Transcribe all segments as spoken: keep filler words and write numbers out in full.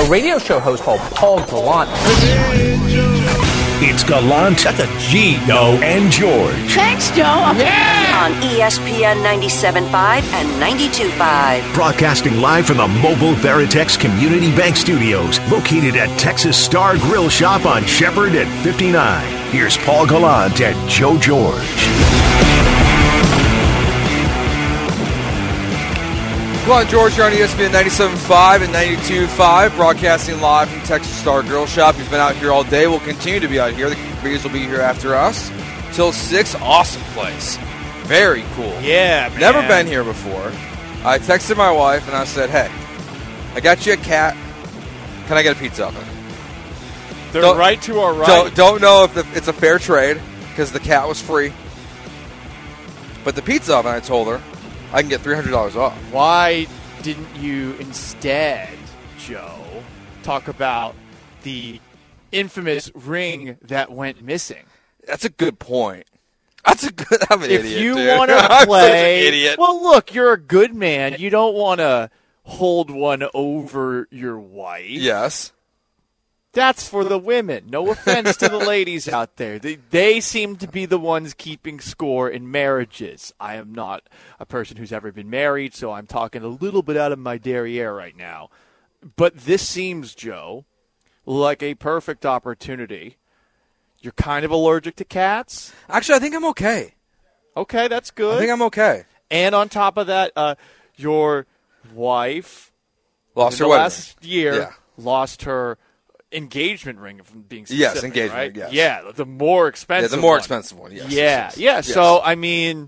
a radio show host called Paul Gallant. It's Gallant, that's a G, yo, and George. Thanks, Joe. Yeah! On E S P N ninety-seven point five and ninety-two point five. Broadcasting live from the mobile Veritex Community Bank Studios, located at Texas Star Grill Shop on Shepherd at fifty-nine. Here's Paul Gallant and Joe George. Come on, George, here on E S P N ninety-seven point five and ninety-two point five, broadcasting live from Texas Star Grill Shop. You've been out here all day. We'll continue to be out here. The Breeze will be here after us till six. Awesome place. Very cool. Yeah, man. Never been here before. I texted my wife, and I said, hey, I got you a cat. Can I get a pizza oven? They're don't, right to our right. Don't, don't know if the, it's a fair trade, because the cat was free. But the pizza oven, I told her, I can get three hundred dollars off. Why didn't you instead, Joe, talk about the infamous ring that went missing? That's a good point. That's a good. I'm an if idiot. If you want to play, an idiot. Well, look, you're a good man. You don't want to hold one over your wife. Yes. That's for the women. No offense to the ladies out there. They, they seem to be the ones keeping score in marriages. I am not a person who's ever been married, so I'm talking a little bit out of my derriere right now. But this seems, Joe, like a perfect opportunity. You're kind of allergic to cats? Actually, I think I'm okay. Okay, that's good. I think I'm okay. And on top of that, uh, your wife lost her last ring. year yeah. lost her engagement ring, from being specific, yes, engagement right? ring, yes. Yeah, the more expensive Yeah, the more one. expensive one, yes. Yeah, yes, yes. yeah. Yes. So, I mean,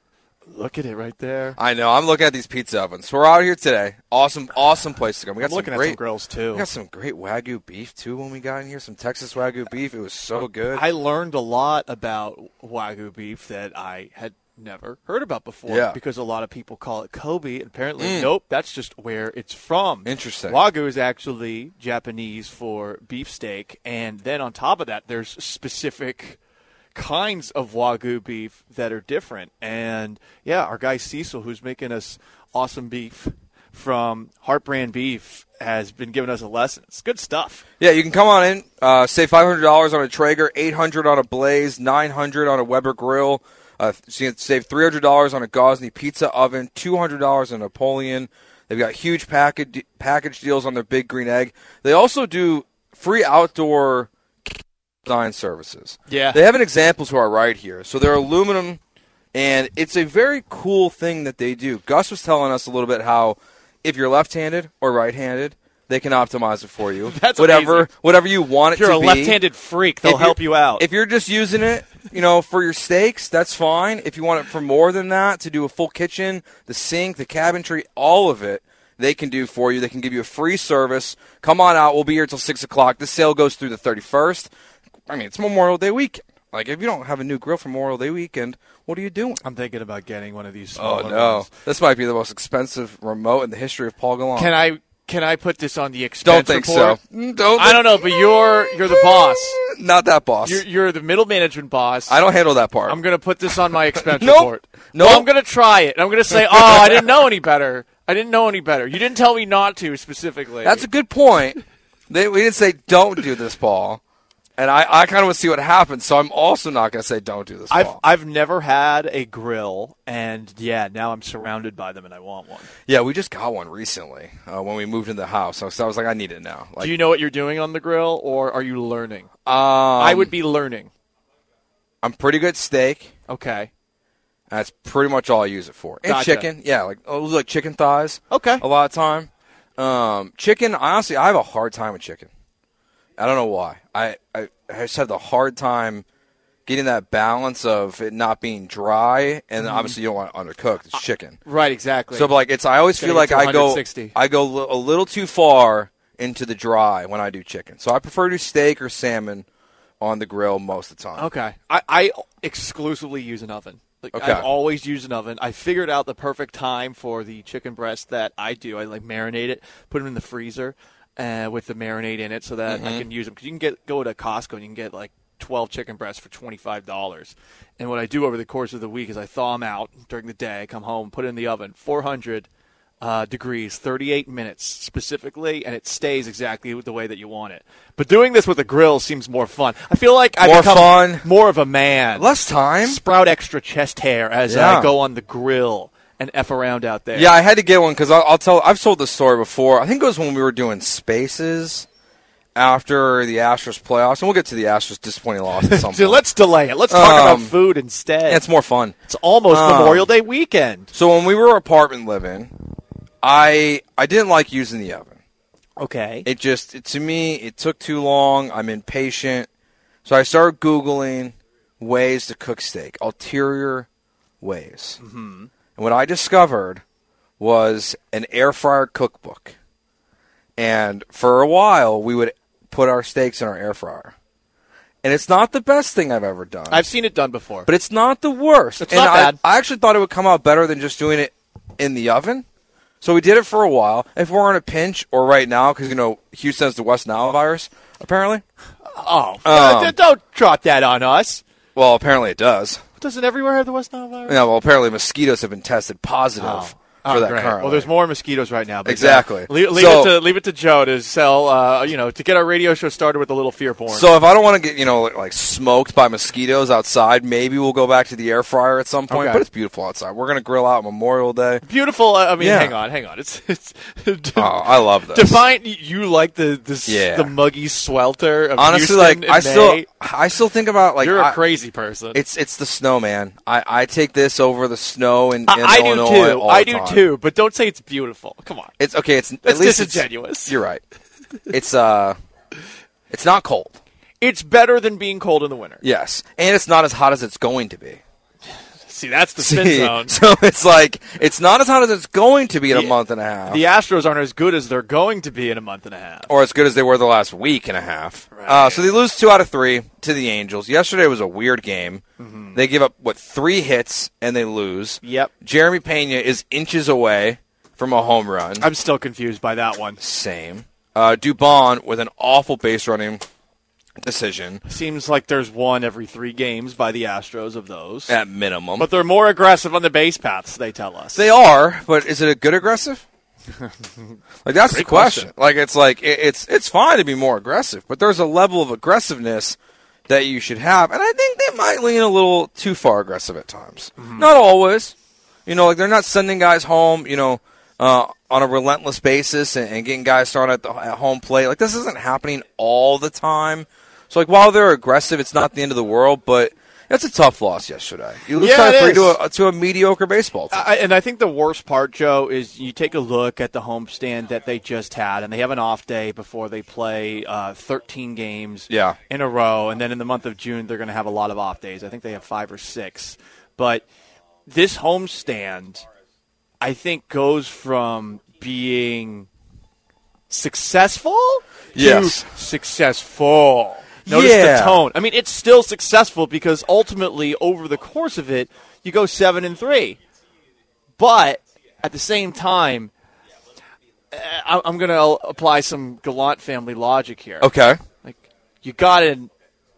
look at it right there. I know. I'm looking at these pizza ovens. So we're out here today. Awesome, awesome place to go. We got I'm some looking great, at some grills, too. We got some great Wagyu beef, too, when we got in here. Some Texas Wagyu beef. It was so good. I learned a lot about Wagyu beef that I had never heard about before, yeah. because a lot of people call it Kobe, and apparently, mm. nope, that's just where it's from. Interesting. Wagyu is actually Japanese for beefsteak, and then on top of that, there's specific kinds of Wagyu beef that are different. And, yeah, our guy Cecil, who's making us awesome beef from Heart Brand Beef, has been giving us a lesson. It's good stuff. Yeah, you can come on in, uh, save five hundred dollars on a Traeger, eight hundred dollars on a Blaze, nine hundred dollars on a Weber grill. Uh, so you can save three hundred dollars on a Gosney pizza oven, two hundred dollars on a Napoleon. They've got huge package package deals on their Big Green Egg. They also do free outdoor design services. Yeah. They have an example to our right here. So they're aluminum, and it's a very cool thing that they do. Gus was telling us a little bit how if you're left-handed or right-handed, they can optimize it for you. That's whatever, amazing. whatever you want it if to be. be. If you're a left-handed freak, they'll help you out. If you're just using it, you know, for your steaks, that's fine. If you want it for more than that, to do a full kitchen, the sink, the cabinetry, all of it, they can do for you. They can give you a free service. Come on out. We'll be here till six o'clock. This sale goes through the thirty-first. I mean, it's Memorial Day weekend. Like, if you don't have a new grill for Memorial Day weekend, what are you doing? I'm thinking about getting one of these Oh, smaller no. ones. This might be the most expensive remote in the history of Paul Gallant. Can I Can I put this on the expense Don't think report? so. Mm, Don't I don't know, but you're you're the boss. Not that boss. You're, you're the middle management boss. I don't handle that part. I'm going to put this on my expense Nope. report. Nope. Well, I'm going to try it. I'm going to say, oh, I didn't know any better. I didn't know any better. You didn't tell me not to specifically. That's a good point. They, we didn't say don't do this, Paul. And I, I kind of want to see what happens, so I'm also not going to say don't do this, I've Paul. I've never had a grill, and yeah, now I'm surrounded by them, and I want one. Yeah, we just got one recently uh, when we moved into the house. So, so I was like, I need it now. Like, Do you know what you're doing on the grill, or are you learning? Um, I would be learning. I'm pretty good at steak. Okay. That's pretty much all I use it for. And Gotcha. chicken, yeah, like oh, like chicken thighs. Okay. A lot of time. Um, chicken, honestly, I have a hard time with chicken. I don't know why. I, I, I just have the hard time getting that balance of it not being dry, and Mm-hmm. obviously you don't want it undercooked. It's chicken. Right, exactly. So, like, it's I always Gotta feel get like to I go one sixty. I go li- a little too far into the dry when I do chicken. So I prefer to do steak or salmon on the grill most of the time. Okay. I, I exclusively use an oven. Like, Okay. I've always used an oven. I figured out the perfect time for the chicken breast that I do. I like marinate it, put them in the freezer uh, with the marinade in it so that Mm-hmm. I can use them. Because you can get go to Costco and you can get like twelve chicken breasts for twenty-five dollars. And what I do over the course of the week is I thaw them out during the day, come home, put it in the oven, four hundred uh, degrees, thirty-eight minutes specifically, and it stays exactly the way that you want it. But doing this with a grill seems more fun. I feel like I've More become fun. more of a man. Less time. Sprout extra chest hair as Yeah. I go on the grill and F around out there. Yeah, I had to get one because I'll, I'll tell. I've told this story before. I think it was when we were doing Spaces after the Astros playoffs, and we'll get to the Astros disappointing loss at some So point. let's delay it. Let's talk Um, about food instead. Yeah, it's more fun. It's almost um, Memorial Day weekend. So when we were apartment living, I I didn't like using the oven. Okay. It just it, to me it took too long. I'm impatient, so I started Googling ways to cook steak, ulterior ways. Mm-hmm. And what I discovered was an air fryer cookbook. And for a while, we would put our steaks in our air fryer. And it's not the best thing I've ever done. I've seen it done before. But it's not the worst. It's and not I, bad. I actually thought it would come out better than just doing it in the oven. So we did it for a while. If we're in a pinch, or right now, because, you know, Houston has the West Nile virus, apparently. oh, Um, don't trot that on us. Well, apparently it does. Doesn't everywhere have the West Nile virus? Yeah, well, apparently mosquitoes have been tested positive Oh. for Oh, that great. currently. Well, there's more mosquitoes right now. But Exactly. Uh, leave, leave, So- it to, leave it to Joe to sell, uh, you know, to get our radio show started with a little fear porn. So if I don't want to get, you know, like, like smoked by mosquitoes outside, maybe we'll go back to the air fryer at some point. Okay. But it's beautiful outside. We're going to grill out Memorial Day. Beautiful. uh, I mean, Yeah. hang on, hang on. It's it's Oh, I love this. define. You like the the, s- Yeah. the muggy swelter of Honestly, Houston like in I still, May? I still think about like You're a I- crazy person. It's it's the snow, man. I, I take this over the snow in, in I, I do Illinois too. all I the do time. too. But don't say it's beautiful. Come on. It's okay. It's It's at least it's- disingenuous. you're right. It's uh, it's not cold. It's better than being cold in the winter. Yes, and it's not as hot as it's going to be. See, that's the spin See? zone. So it's like it's not as hot as it's going to be in a The- month and a half, The Astros aren't as good as they're going to be in a month and a half. or as good as they were the last week and a half. Right. Uh, so they lose two out of three to the Angels. Yesterday was a weird game. Mm-hmm. They give up what three hits and they lose. Yep. Jeremy Pena is inches away from a home run. I'm still confused by that one. Same. Uh, Dubon with an awful base running decision Seems like there's one every three games by the Astros of those. at minimum. But they're more aggressive on the base paths, they tell us. They are, but is it a good aggressive? Like that's the Great question. question. Like it's like it, it's it's fine to be more aggressive, but there's a level of aggressiveness that you should have, and I think they might lean a little too far aggressive at times. Mm-hmm. Not always, you know, like they're not sending guys home, you know, uh, on a relentless basis and, and getting guys thrown at the at home plate. Like this isn't happening all the time. So like while they're aggressive, it's not the end of the world, but that's a tough loss yesterday. You lose Yeah, five it three is. to a to a mediocre baseball team. I, and I think the worst part, Joe, is you take a look at the homestand that they just had, and they have an off day before they play uh, thirteen games Yeah. in a row. And then in the month of June, they're going to have a lot of off days. I think they have five or six. But this homestand, I think, goes from being successful Yes. to successful. Notice Yeah. the tone. I mean, it's still successful because ultimately, over the course of it, you go seven and three. But at the same time, uh, I- I'm going to apply some Gallant family logic here. Okay. Like, you got an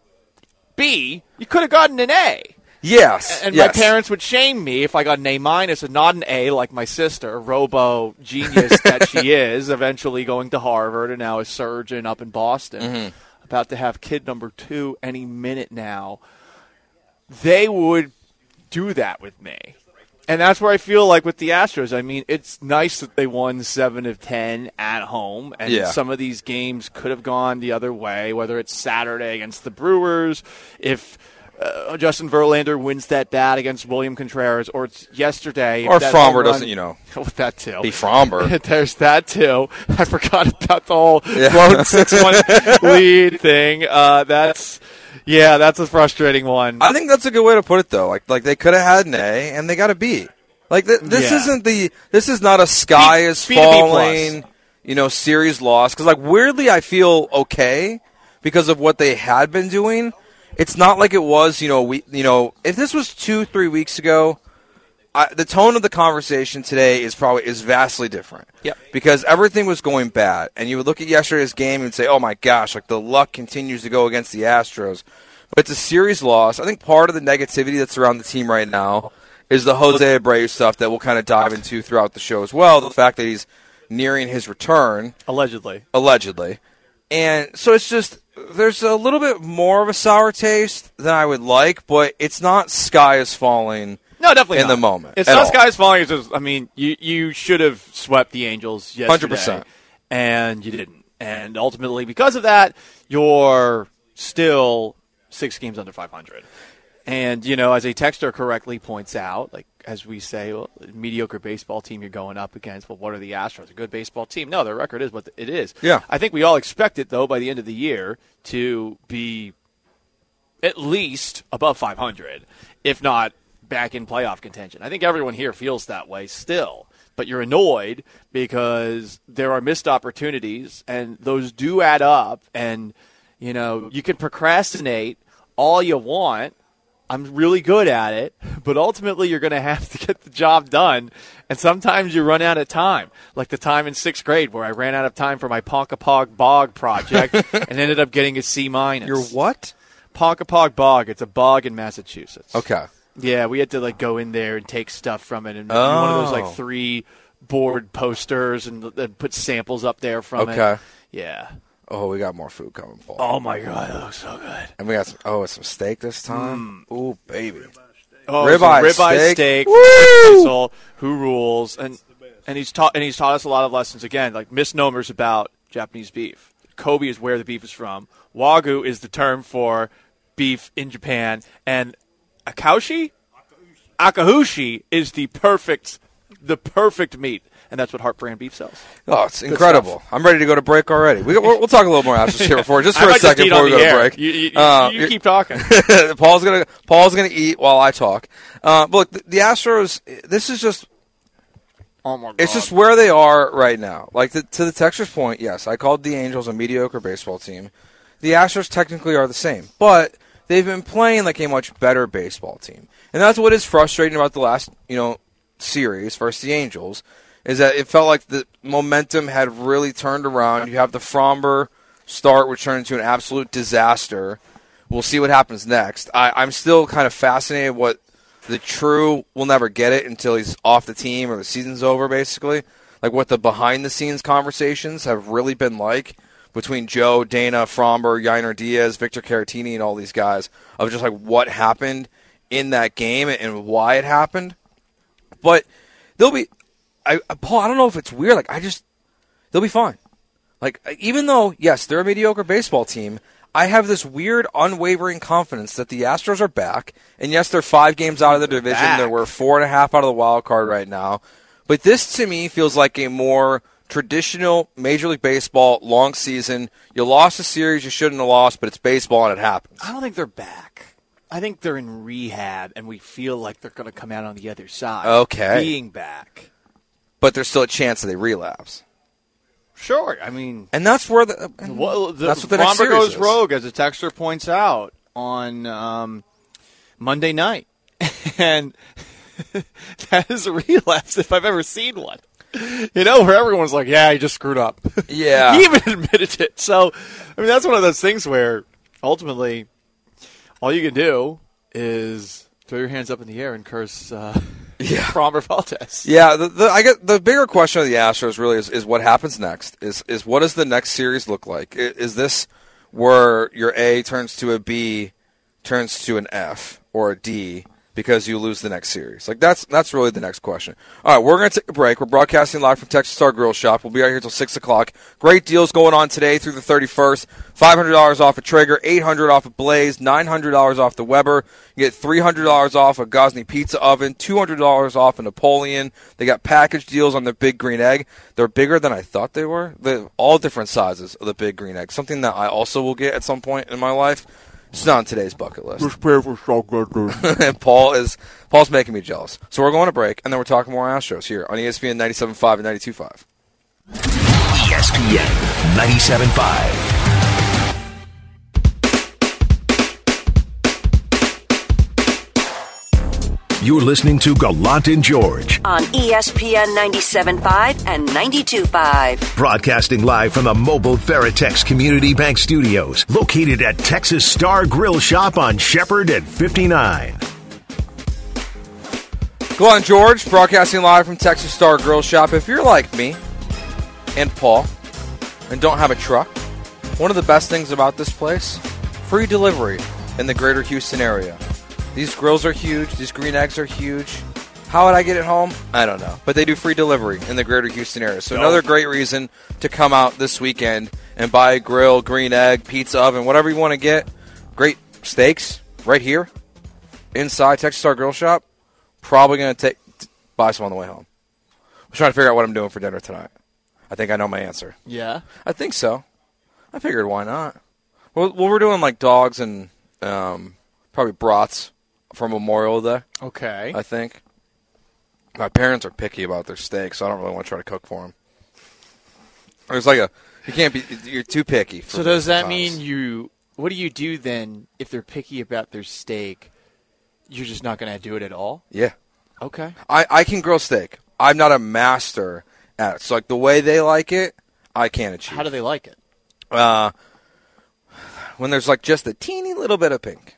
B, you could have gotten an A. Yes. And yes. my parents would shame me if I got an A minus and not an A like my sister, robo genius that she is, eventually going to Harvard and now a surgeon up in Boston, Mm-hmm. about to have kid number two any minute now. They would do that with me. And that's where I feel like with the Astros. I mean, it's nice that they won seven of ten at home, and Yeah. some of these games could have gone the other way, whether it's Saturday against the Brewers, if uh, Justin Verlander wins that bat against William Contreras, or it's yesterday. if Or that Fromber home run- doesn't, you know, that too. be Fromber. There's that too. I forgot about the whole Yeah. blown six one lead thing. Uh, that's yeah, that's a frustrating one. I think that's a good way to put it, though. Like, like they could have had an A and they got a B. Like th- this Yeah. isn't the this is not a sky B- is B to B plus. falling, you know, series loss. Because like weirdly, I feel okay because of what they had been doing. It's not like it was, you know, we, you know, if this was two, three weeks ago, I, the tone of the conversation today is probably is vastly different. Yep. Because everything was going bad, and you would look at yesterday's game and say, "Oh my gosh, like the luck continues to go against the Astros." But it's a series loss. I think part of the negativity that's around the team right now is the Jose Abreu stuff that we'll kind of dive into throughout the show as well. The fact that he's nearing his return. Allegedly. Allegedly. And so it's just, there's a little bit more of a sour taste than I would like, but it's not sky is falling. No, definitely in not. the moment. It's not sky is falling. It's just, I mean, you, you should have swept the Angels yesterday. one hundred percent. And you didn't. And ultimately, because of that, you're still six games under five hundred. And, you know, as a texter correctly points out, like, as we say, well, mediocre baseball team you're going up against. Well, what are the Astros? A good baseball team? No, their record is what it is. Yeah. I think we all expect it, though, by the end of the year to be at least above five hundred, if not back in playoff contention. I think everyone here feels that way still. But you're annoyed because there are missed opportunities, and those do add up. And, you know, you can procrastinate all you want. I'm really good at it, but ultimately you're going to have to get the job done, and sometimes you run out of time, like the time in sixth grade where I ran out of time for my Ponkapog Bog project and ended up getting a C minus. Your what? Ponkapog Bog. It's a bog in Massachusetts. Okay. Yeah, we had to like go in there and take stuff from it and do Oh. one of those like three board posters and, and put samples up there from it. Okay. Yeah. Oh, we got more food coming, Paul. Oh my God, that looks so good. And we got some, oh, some steak this time. Mm. Ooh, baby. Oh, Ribeye so ribeye steak. steak. Woo! Diesel, who rules? And and he's taught and he's taught us a lot of lessons again, like misnomers about Japanese beef. Kobe is where the beef is from. Wagyu is the term for beef in Japan, and Akaushi, Akahushi is the perfect, the perfect meat. And that's what Heart Brand Beef sells. Oh, it's incredible. I'm ready to go to break already. We, we'll, we'll talk a little more Astros here before, just for I a might second eat before on we the go to air. break. You, you, Uh, you keep talking. Paul's gonna Paul's gonna eat while I talk. Uh, but look, the, the Astros. This is just. Oh my God. It's just where they are right now. Like the, to the Texas point, yes, I called the Angels a mediocre baseball team. The Astros technically are the same, but they've been playing like a much better baseball team, and that's what is frustrating about the last you know series versus the Angels. Is that it felt like the momentum had really turned around. You have the Fromber start, which turned into an absolute disaster. We'll see what happens next. I, I'm still kind of fascinated what the true – we'll never get it until he's off the team or the season's over, basically. Like what the behind-the-scenes conversations have really been like between Joe, Dana, Fromber, Yainer Diaz, Victor Caratini, and all these guys of just like what happened in that game and why it happened. But they'll be – I, Paul, I don't know if it's weird. Like, I just, they'll be fine. Like, even though, yes, they're a mediocre baseball team, I have this weird, unwavering confidence that the Astros are back. And yes, they're five games out of the division. Back. They're we're four and a half out of the wild card right now. But this, to me, feels like a more traditional Major League Baseball long season. You lost a series you shouldn't have lost, but it's baseball and it happens. I don't think they're back. I think they're in rehab, and we feel like they're going to come out on the other side. Okay. Being back. But there's still a chance that they relapse. Sure, I mean, And that's where the, well, the that's what the next Fromber series goes is. rogue, as a texter points out on um, Monday night, and that is a relapse if I've ever seen one. You know, where everyone's like, "Yeah, he just screwed up." Yeah. He even admitted it. So, I mean, that's one of those things where ultimately, all you can do is throw your hands up in the air and curse. Uh, Yeah. Fromber Valdez. Yeah, the, the, I get the bigger question of the Astros really is, is what happens next. Is is what does the next series look like? Is, is this where your A turns to a B, turns to an F or a D because you lose the next series? Like that's that's really the next question. All right, we're going to take a break. We're broadcasting live from Texas Star Grill Shop. We'll be out here till six o'clock. Great deals going on today through the thirty-first. five hundred dollars off a Traeger, eight hundred dollars off a Blaze, nine hundred dollars off the Weber. You get three hundred dollars off a Gosney Pizza Oven, two hundred dollars off a Napoleon. They got package deals on the Big Green Egg. They're bigger than I thought they were. They're all different sizes of the Big Green Egg, something that I also will get at some point in my life. It's not on today's bucket list. This paper's so good, dude. And Paul is Paul's making me jealous. So we're going to break, and then we're talking more Astros here on E S P N ninety-seven point five and ninety-two point five. E S P N ninety-seven point five. You're listening to Gallant and George, on E S P N ninety-seven point five and ninety-two point five. broadcasting live from the mobile Veritex Community Bank Studios, located at Texas Star Grill Shop on Shepherd at fifty-nine. Glenn George, broadcasting live from Texas Star Grill Shop. If you're like me and Paul and don't have a truck, one of the best things about this place, free delivery in the greater Houston area. These grills are huge. These green eggs are huge. How would I get it home? I don't know. But they do free delivery in the greater Houston area. So another great reason to come out this weekend and buy a grill, green egg, pizza oven, whatever you want to get. Great steaks right here inside Texas Star Grill Shop. Probably going to take buy some on the way home. I'm trying to figure out what I'm doing for dinner tonight. I think I know my answer. Yeah? I think so. I figured why not. Well, well we're doing like dogs and um, probably brats for Memorial Day. Okay. I think. My parents are picky about their steaks, so I don't really want to try to cook for them. It's like a, you can't be, you're too picky. For so does that sometimes. mean you, what do you do then if they're picky about their steak? You're just not going to do it at all? Yeah. Okay. I, I can grill steak. I'm not a master at it. So like the way they like it, I can't achieve. How do they like it? Uh, when there's like just a teeny little bit of pink.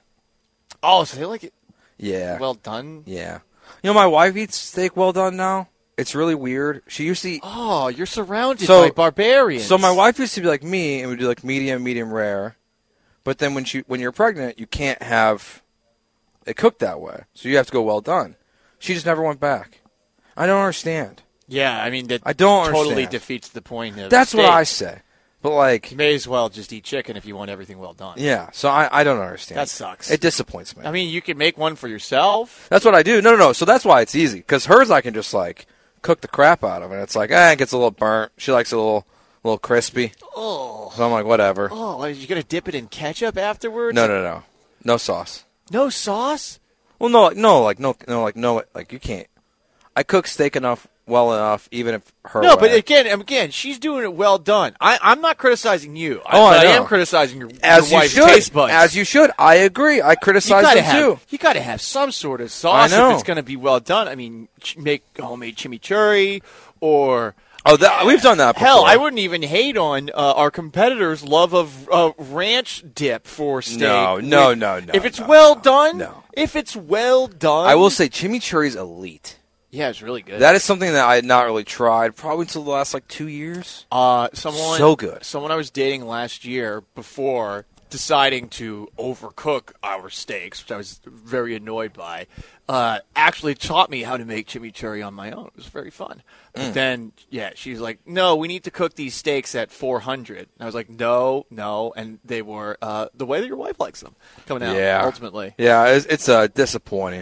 Oh, so they like it Yeah. well done? Yeah. You know, my wife eats steak well done now. It's really weird. She used to eat. Oh, you're surrounded So- by barbarians. So my wife used to be like me and would do like medium, medium rare. But then when she when you're pregnant, you can't have it cooked that way. So you have to go well done. She just never went back. I don't understand. Yeah, I mean, that I don't totally understand. defeats the point of That's what steak. I say. But like, You may as well just eat chicken if you want everything well done. yeah. So I, I don't understand. That sucks. It disappoints me. I mean, you can make one for yourself. That's what I do. No, no, no. So that's why it's easy. Because hers I can just like cook the crap out of. And it's like, eh, it gets a little burnt. She likes it a little, a little crispy. Oh. So I'm like, whatever. Oh, are you going to dip it in ketchup afterwards? No, no, no. No sauce. No sauce? Well, no, like, no, like, no, no, like, no, like, you can't. I cook steak enough, well enough, even if her. No, but way. again, again, she's doing it well done. I, I'm not criticizing you. Oh, I, I but I know. am criticizing your, as your you wife's should, taste buds. as you should. I agree. I you criticize gotta them have, too. You got to have some sort of sauce I know. if it's going to be well done. I mean, ch- make homemade chimichurri or. Oh, that, we've done that before. Hell, I wouldn't even hate on uh, our competitors' love of uh, ranch dip for steak. No, no, If- no, no, If it's no, well no, done, no. if it's well done, I will say chimichurri's elite. yeah, it's really good. That is something that I had not really tried probably until the last like two years. Uh, someone So good. Someone I was dating last year before deciding to overcook our steaks, which I was very annoyed by, uh, actually taught me how to make chimichurri on my own. It was very fun. But Mm. then, yeah, she's like, no, we need to cook these steaks at four hundred. And I was like, no, no. And they were uh, the way that your wife likes them coming out, Yeah. ultimately. Yeah, it's, it's uh, disappointing.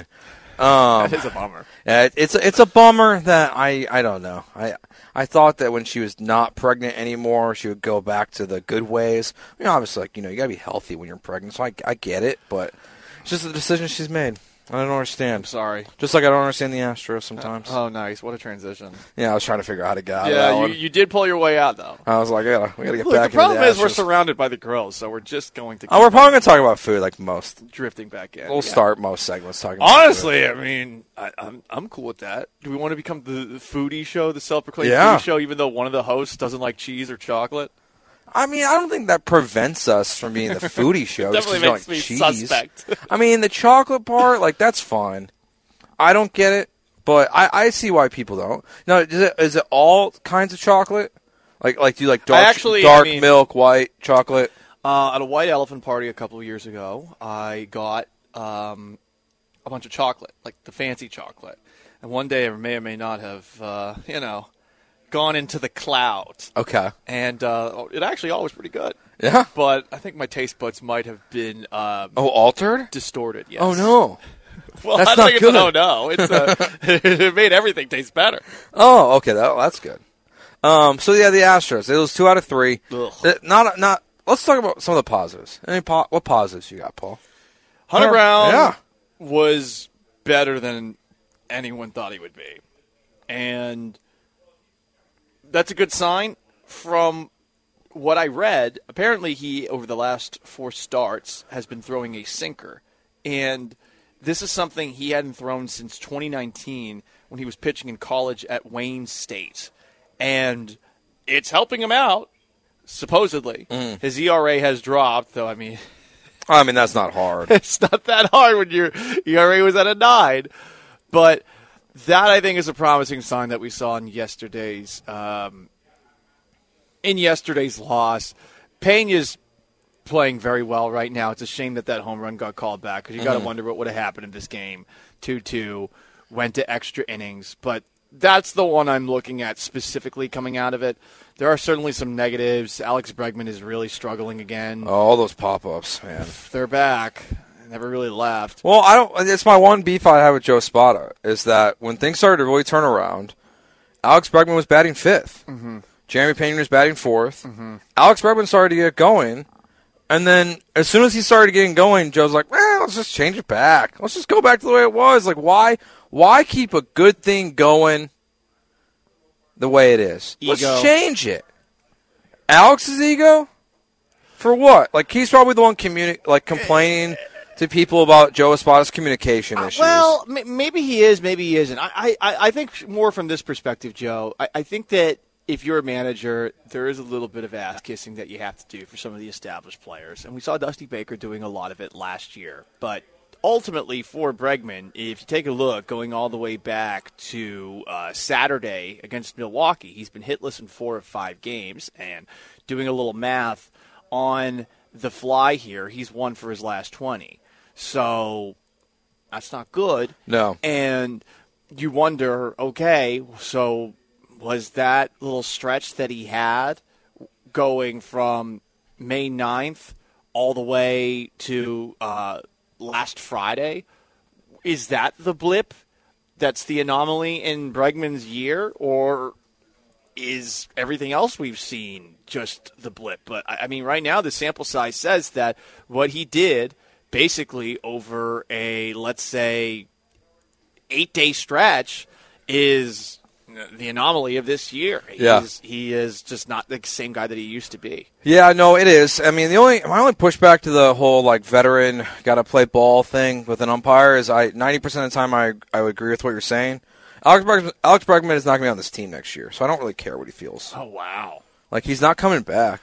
Um, That is a bummer. Yeah, it- it's it's a bummer that I I don't know. I I thought that when she was not pregnant anymore, she would go back to the good ways. I mean, obviously, like you know, you gotta be healthy when you're pregnant. So I I get it, but it's just a decision she's made. I don't understand. I'm sorry. Just like I don't understand the Astros sometimes. Oh, nice. What a transition. Yeah, I was trying to figure out how to get out of that Yeah, you, one. you did pull your way out, though. I was like, I gotta, we gotta get Look, back the problem into the is we're Astros. surrounded by the grills, so we're just going to keep Oh, we're on probably gonna talk about food like most. drifting back in. We'll Yeah. start most segments talking about food. Honestly, I mean, I, I'm I'm cool with that. Do we want to become the, the foodie show, the self-proclaimed Yeah. foodie show, even though one of the hosts doesn't like cheese or chocolate? I mean, I don't think that prevents us from being the foodie show. just 'cause Definitely you don't makes like me cheese. suspect. I mean, the chocolate part, like that's fine. I don't get it, but I, I see why people don't. Now, is it is it all kinds of chocolate? Like like do you like dark actually- dark I mean- milk, white chocolate? Uh, at a white elephant party a couple of years ago, I got um, a bunch of chocolate, like the fancy chocolate. And one day I may or may not have, uh, you know, gone into the clouds. Okay. And uh, it actually all was pretty good. Yeah. But I think my taste buds might have been um, Oh, altered? distorted, yes. Oh no. Well, That's I don't not think good. it's an oh no. It's uh, it made everything taste better. Oh, okay. That, that's good. Um. So yeah, the Astros. It was two out of three. Ugh. Uh, Not not. Let's talk about some of the positives. Any po- what positives you got, Paul? Hunter Hunter- Brown yeah. was better than anyone thought he would be. And that's a good sign. From what I read, apparently he, over the last four starts, has been throwing a sinker. And this is something he hadn't thrown since twenty nineteen when he was pitching in college at Wayne State. And it's helping him out, supposedly. Mm. His E R A has dropped, though, I mean... I mean, that's not hard. It's not that hard when your E R A was at a nine. But that I think is a promising sign that we saw in yesterday's um, in yesterday's loss. Pena's playing very well right now. It's a shame that that home run got called back because you got to Mm-hmm. wonder what would have happened in this game. two two, went to extra innings. But that's the one I'm looking at specifically coming out of it. There are certainly some negatives. Alex Bregman is really struggling again. Oh, all those pop-ups, man. They're back. Never really left. Well, I don't. It's my one beef I have with Joe Espada is that when things started to really turn around, Alex Bregman was batting fifth. Mm-hmm. Jeremy Pena was batting fourth. Mm-hmm. Alex Bregman started to get going, and then as soon as he started getting going, Joe's like, "Well, let's just change it back. Let's just go back to the way it was." Like, why? Why keep a good thing going the way it is? Ego. Let's change it. Alex's ego for what? Like, he's probably the one communi- like complaining to people about Joe Espada's communication issues. Uh, well, m- maybe he is, maybe he isn't. I, I, I think more from this perspective, Joe. I, I think that if you're a manager, there is a little bit of ass kissing that you have to do for some of the established players, and we saw Dusty Baker doing a lot of it last year. But ultimately, for Bregman, if you take a look, going all the way back to uh, Saturday against Milwaukee, he's been hitless in four of five games, and doing a little math on the fly here, he's one for his last twenty. So that's not good. No. And you wonder, okay, so was that little stretch that he had going from May ninth all the way to uh, last Friday, is that the blip that's the anomaly in Bregman's year, or is everything else we've seen just the blip? But, I mean, right now the sample size says that what he did basically over a, let's say, eight-day stretch is the anomaly of this year. Yeah. He's, he is just not the same guy that he used to be. Yeah, no, it is. I mean, the only my only pushback to the whole like veteran got to play ball thing with an umpire is I ninety percent of the time I I would agree with what you're saying. Alex Bregman, Alex Bregman is not going to be on this team next year, so I don't really care what he feels. Oh, wow. Like, he's not coming back.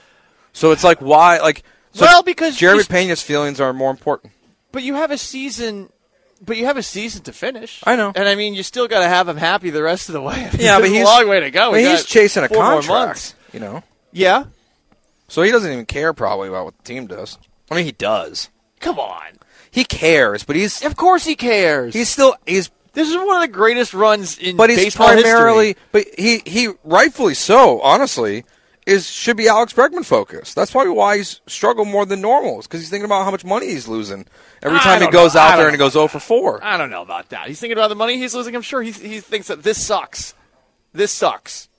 So it's like, why? Like, so well, because Jeremy he's- Pena's feelings are more important. But you have a season. But you have a season to finish. I know. And, I mean, you still got to have him happy the rest of the way. Yeah, but There's he's a long way to go. I mean, We he's got chasing a four more contract, months. you know. Yeah. So he doesn't even care probably about what the team does. I mean, he does. Come on. He cares, but he's Of course he cares. he's still he's This is one of the greatest runs in but he's baseball primarily history. but he he rightfully so, honestly, is should be Alex Bregman focused. That's probably why he's struggled more than normal. Is because he's thinking about how much money he's losing every I time he don't goes know. I out don't there and he know goes zero for four. I don't know about that. He's thinking about the money he's losing. I'm sure he he thinks that this sucks. This sucks.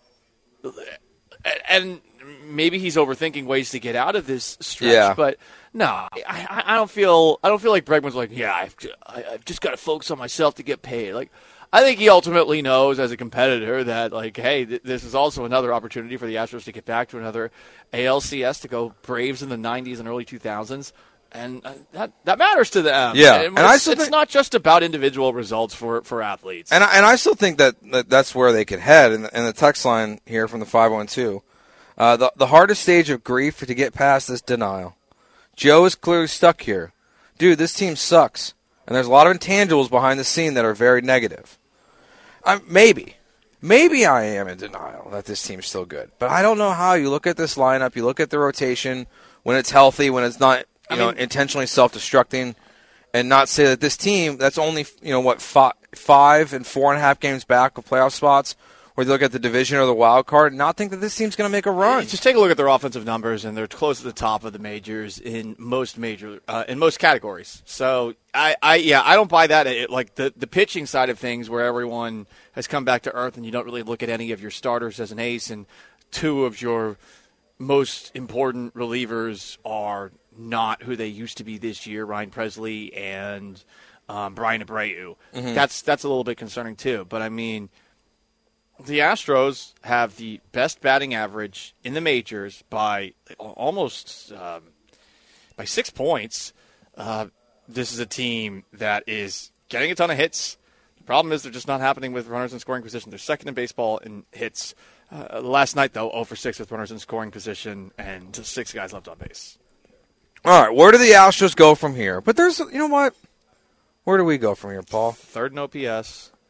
And maybe he's overthinking ways to get out of this stretch. Yeah. But no, I, I, I don't feel I don't feel like Bregman's like, yeah, I've, I, I've just got to focus on myself to get paid. Like, I think he ultimately knows as a competitor that, like, hey, th- this is also another opportunity for the Astros to get back to another A L C S, to go Braves in the nineties and early two thousands. And uh, that that matters to them. Yeah, and, and I it's, still it's think- not just about individual results for, for athletes. And I, and I still think that, that that's where they could head. And the, and the text line here from the five one two, uh, the the hardest stage of grief to get past is denial. Joe is clearly stuck here. Dude, this team sucks, and there's a lot of intangibles behind the scene that are very negative. I, maybe. Maybe I am in denial that this team's still good. But I don't know how. You look at this lineup, you look at the rotation, when it's healthy, when it's not you I know, mean- intentionally self-destructing, and not say that this team, that's only, you know, what, five, five and four and a half games back of playoff spots, or you look at the division or the wild card, and not think that this team's going to make a run. Just take a look at their offensive numbers, and they're close to the top of the majors in most major uh, in most categories. So I, I yeah, I don't buy that. It, like the the pitching side of things, where everyone has come back to earth, and you don't really look at any of your starters as an ace, and two of your most important relievers are not who they used to be this year, Ryan Presley and um, Brian Abreu. Mm-hmm. That's that's a little bit concerning too. But I mean, the Astros have the best batting average in the majors by almost um, by six points. Uh, this is a team that is getting a ton of hits. The problem is they're just not happening with runners in scoring position. They're second in baseball in hits. Uh, last night, though, zero for six with runners in scoring position and six guys left on base. All right, where do the Astros go from here? But there's, you know what? Where do we go from here, Paul? Third in O P S,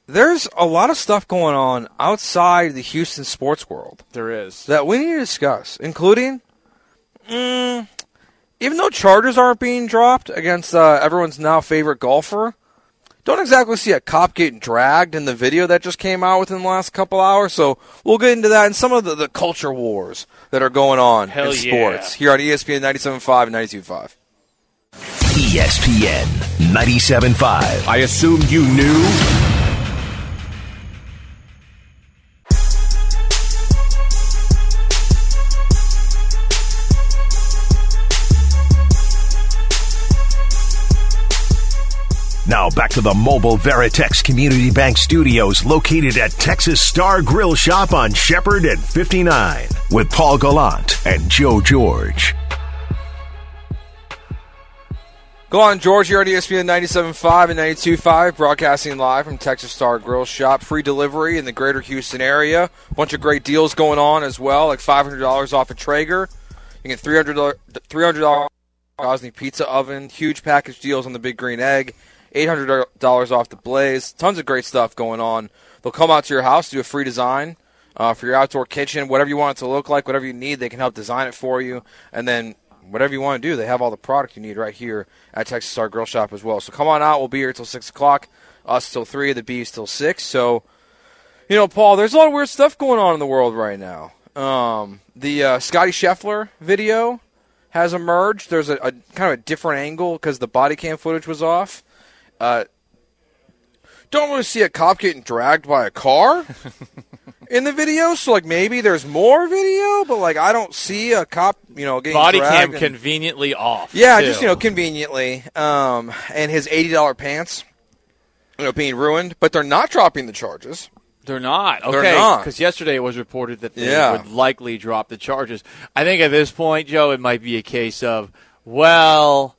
there's a lot of stuff going on outside the Houston sports world. There is. That we need to discuss, including, mm, even though charges aren't being dropped against uh, everyone's now favorite golfer, don't exactly see a cop getting dragged in the video that just came out within the last couple hours. So we'll get into that and some of the, the culture wars that are going on Hell in yeah. sports here on E S P N ninety-seven point five and ninety-two point five. E S P N ninety-seven point five. I assumed you knew. Now back to the Mobile Veritex Community Bank Studios located at Texas Star Grill Shop on Shepherd at fifty-nine with Paul Gallant and Joe George. Go on, George, here on E S P N ninety-seven point five and ninety-two point five, broadcasting live from Texas Star Grill Shop. Free delivery in the greater Houston area. A bunch of great deals going on as well, like five hundred dollars off a Traeger. You get three hundred dollars, three hundred dollars Gosney Pizza Oven, huge package deals on the Big Green Egg, eight hundred dollars off the Blaze. Tons of great stuff going on. They'll come out to your house, do a free design uh, for your outdoor kitchen, whatever you want it to look like, whatever you need, they can help design it for you. And then whatever you want to do, they have all the product you need right here at Texas Star Grill Shop as well. So come on out. We'll be here till six o'clock, us till three, the Bees till six. So, you know, Paul, there's a lot of weird stuff going on in the world right now. Um, the uh, Scotty Scheffler video has emerged. There's a, a kind of a different angle because the body cam footage was off. Uh, don't really see a cop getting dragged by a car in the video, so like maybe there's more video, but like I don't see a cop, you know, getting body dragged cam and, conveniently off. yeah, too. just you know, conveniently. Um, and his eighty dollar pants, you know, being ruined, but they're not dropping the charges. They're not. They're Okay, not. because yesterday it was reported that they Yeah. would likely drop the charges. I think at this point, Joe, it might be a case of, well,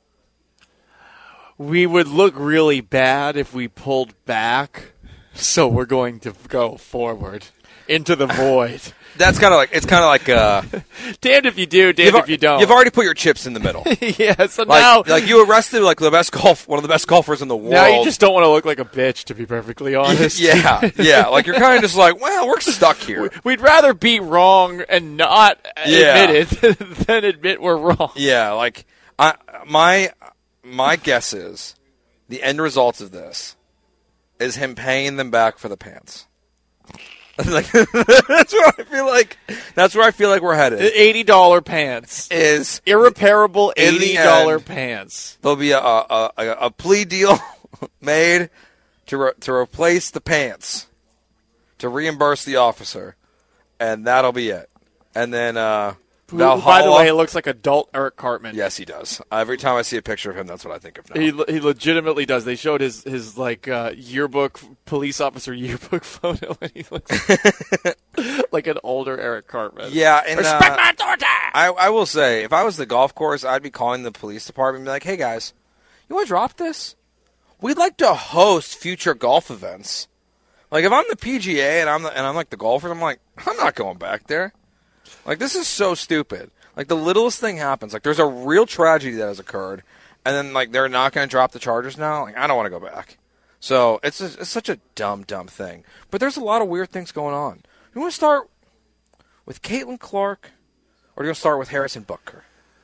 we would look really bad if we pulled back, so we're going to go forward into the void. That's kind of like it's kind of like uh, Damned if you do, damned you've, if you don't. You've already put your chips in the middle. yeah, so Like, now, like you arrested like the best golf, one of the best golfers in the world. now you just don't want to look like a bitch, to be perfectly honest. yeah, yeah. Like you're kind of just like, well, we're stuck here. We'd rather be wrong and not Yeah. admit it than admit we're wrong. Yeah, like I my my guess is the end result of this is him paying them back for the pants. Like that's where I feel like that's where I feel like we're headed. eighty dollar pants. Is Irreparable In the eighty dollar end, pants. there'll be a a, a, a plea deal made to re, to replace the pants, to reimburse the officer, and that'll be it. And then uh, Who, by the Valhalla- way, it looks like adult Eric Cartman. yes, he does. Every time I see a picture of him, that's what I think of now. He he legitimately does. They showed his his like uh, yearbook police officer yearbook photo, and he looks like an older Eric Cartman. Yeah, and Respect uh, my authority. I, I will say, if I was the golf course, I'd be calling the police department and be like, hey, guys, you want to drop this? We'd like to host future golf events. Like, if I'm the P G A and I'm the, and I'm like the golfers, I'm like, I'm not going back there. Like, this is so stupid. Like, the littlest thing happens. Like, there's a real tragedy that has occurred, and then, like, they're not going to drop the charges now. Like, I don't want to go back. So, it's, a, it's such a dumb, dumb thing. But there's a lot of weird things going on. You want to start with Caitlin Clark, or do you want to start with Harrison Butker?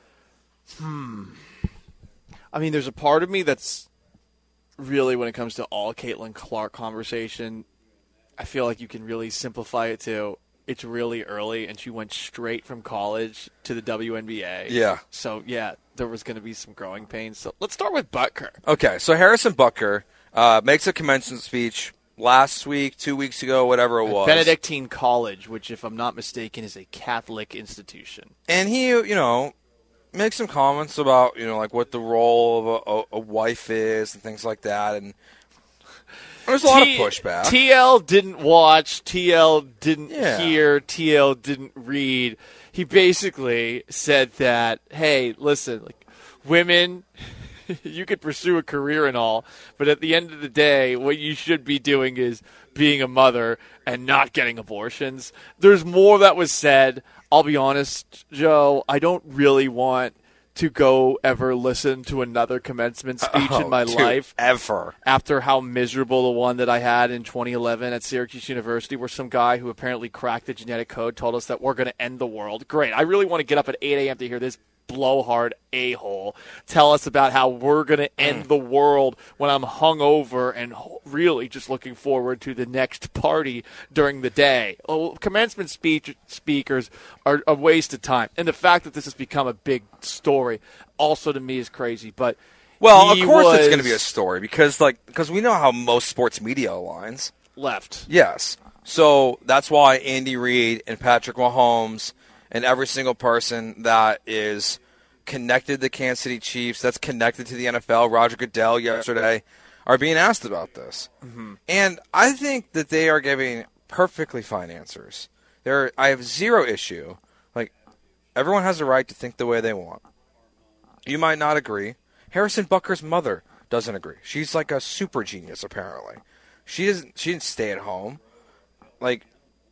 I mean, there's a part of me that's really, when it comes to all Caitlin Clark conversation, I feel like you can really simplify it to it's really early, and she went straight from college to the W N B A. Yeah. So, yeah, there was going to be some growing pains. So let's start with Butker. Okay, so Harrison Butker uh, makes a commencement speech last week, two weeks ago, whatever it was. Benedictine College, which, if I'm not mistaken, is a Catholic institution. And he, you know, makes some comments about, you know, like what the role of a, a, a wife is and things like that. And there's a lot T- of pushback. T L didn't watch, T L didn't Yeah. hear, T L didn't read. He basically said that, hey, listen, like women, you could pursue a career and all, but at the end of the day, what you should be doing is being a mother and not getting abortions. There's more that was said. I'll be honest, Joe, I don't really want to go ever listen to another commencement speech oh, in my dude, life ever after how miserable the one that I had in twenty eleven at Syracuse University, where some guy who apparently cracked the genetic code told us that we're going to end the world. Great. I really want to get up at eight a.m. to hear this blowhard a-hole tell us about how we're going to end the world when I'm hungover and really just looking forward to the next party during the day. Oh, commencement speech speakers are a waste of time. And the fact that this has become a big story also to me is crazy. But Well, of course was it's going to be a story because like because we know how most sports media aligns. left. Yes. So that's why Andy Reid and Patrick Mahomes and every single person that is connected to the Kansas City Chiefs, that's connected to the N F L, Roger Goodell yesterday, are being asked about this. Mm-hmm. And I think that they are giving perfectly fine answers. There, I have zero issue. Like, everyone has a right to think the way they want. You might not agree. Harrison Butker's mother doesn't agree. She's like a super genius, apparently. She doesn't. She didn't stay at home. Like,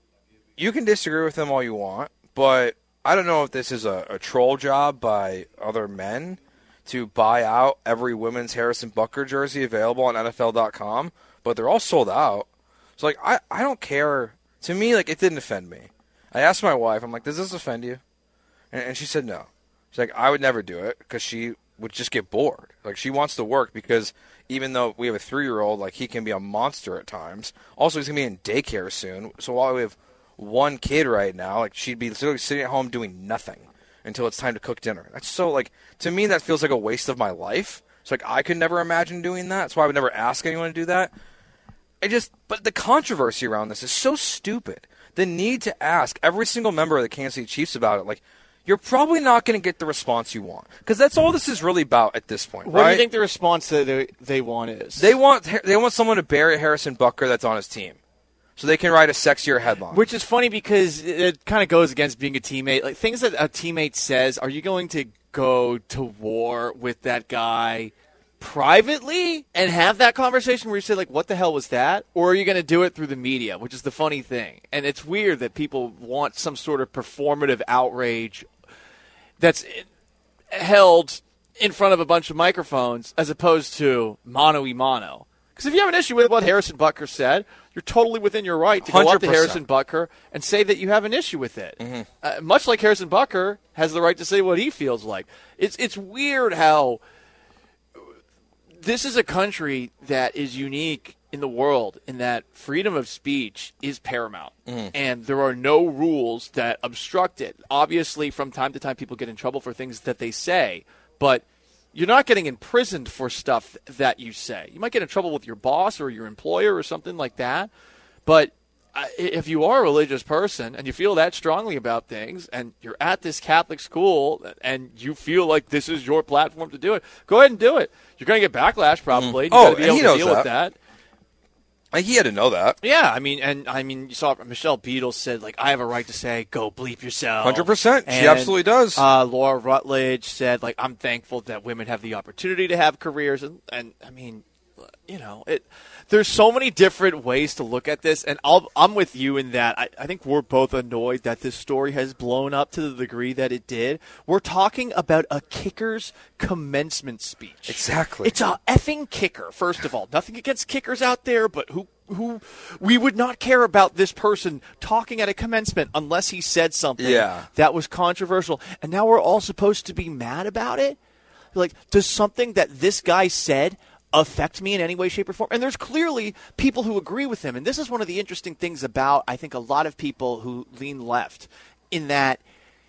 you can disagree with them all you want, but I don't know if this is a, a troll job by other men to buy out every women's Harrison Butker jersey available on N F L dot com, but they're all sold out. So, like, I, I don't care. To me, like, it didn't offend me. I asked my wife, I'm like, does this offend you? And, and she said no. She's like, I would never do it because she would just get bored. Like, she wants to work because even though we have a three-year-old, like, he can be a monster at times. Also, he's going to be in daycare soon. So while we have one kid right now, like, she'd be literally sitting at home doing nothing until it's time to cook dinner. That's so, like, to me, that feels like a waste of my life. It's like, I could never imagine doing that. That's why I would never ask anyone to do that. I just, but the controversy around this is so stupid. The need to ask every single member of the Kansas City Chiefs about it, like, you're probably not going to get the response you want. Because that's all this is really about at this point, What right? do you think the response that they, they want is? They want they want someone to bury Harrison Butker that's on his team, so they can write a sexier headline. Which is funny because it kind of goes against being a teammate. Like, things that a teammate says, are you going to go to war with that guy privately and have that conversation where you say, like, what the hell was that? Or are you going to do it through the media, which is the funny thing. And it's weird that people want some sort of performative outrage that's held in front of a bunch of microphones as opposed to mano-y-mano. Because if you have an issue with what Harrison Butker said, you're totally within your right to go one hundred up to percent. Harrison Butker and say that you have an issue with it. Mm-hmm. Uh, much like Harrison Butker has the right to say what he feels like. It's it's weird how this is a country that is unique in the world in that freedom of speech is paramount. Mm. And there are no rules that obstruct it. Obviously, from time to time, people get in trouble for things that they say, but you're not getting imprisoned for stuff that you say. You might get in trouble with your boss or your employer or something like that, but if you are a religious person and you feel that strongly about things and you're at this Catholic school and you feel like this is your platform to do it, go ahead and do it. You're going to get backlash probably. Mm. You Oh, got to be and able he to knows deal that. with that. Like, he had to know that. Yeah, I mean, and I mean, you saw Michelle Beadle said, like, I have a right to say, go bleep yourself. one hundred percent. She And, absolutely does. Uh, Laura Rutledge said, like, I'm thankful that women have the opportunity to have careers. And, and I mean, you know, it. There's so many different ways to look at this, and I'll, I'm with you in that. I, I think we're both annoyed that this story has blown up to the degree that it did. We're talking about a kicker's commencement speech. Exactly. It's a effing kicker, first of all. Nothing against kickers out there, but who who we would not care about this person talking at a commencement unless he said something Yeah. that was controversial. And now we're all supposed to be mad about it? Like, does something that this guy said affect me in any way, shape, or form? And there's clearly people who agree with him. And this is one of the interesting things about, I think, a lot of people who lean left, in that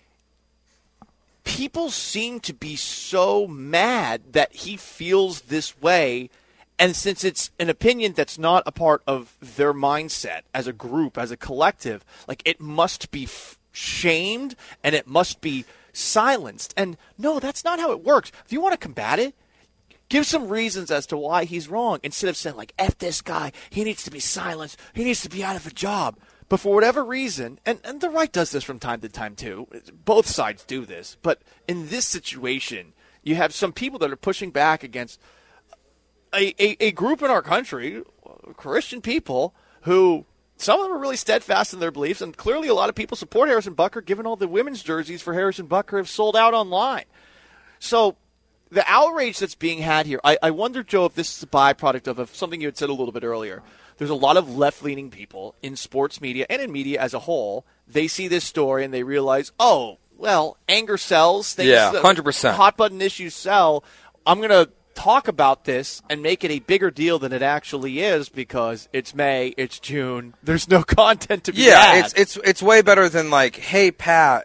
people seem to be so mad that he feels this way. And since it's an opinion that's not a part of their mindset as a group, as a collective, like, it must be f- shamed and it must be silenced. And no, that's not how it works. If you want to combat it, give some reasons as to why he's wrong, instead of saying, like, F this guy, he needs to be silenced, he needs to be out of a job. But for whatever reason, and, and the right does this from time to time too, both sides do this, but in this situation, you have some people that are pushing back against a, a, a group in our country, Christian people, who some of them are really steadfast in their beliefs, and clearly a lot of people support Harrison Butker, given all the women's jerseys for Harrison Butker have sold out online. So the outrage that's being had here, I, I wonder, Joe, if this is a byproduct of, of something you had said a little bit earlier. There's a lot of left-leaning people in sports media and in media as a whole. They see this story and they realize, oh, well, anger sells. Things, yeah, one hundred percent. Hot-button issues sell. I'm going to talk about this and make it a bigger deal than it actually is because it's May, it's June. There's no content to be yeah, had. Yeah, it's, it's, it's way better than like, hey, Pat,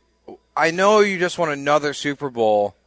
I know you just won another Super Bowl.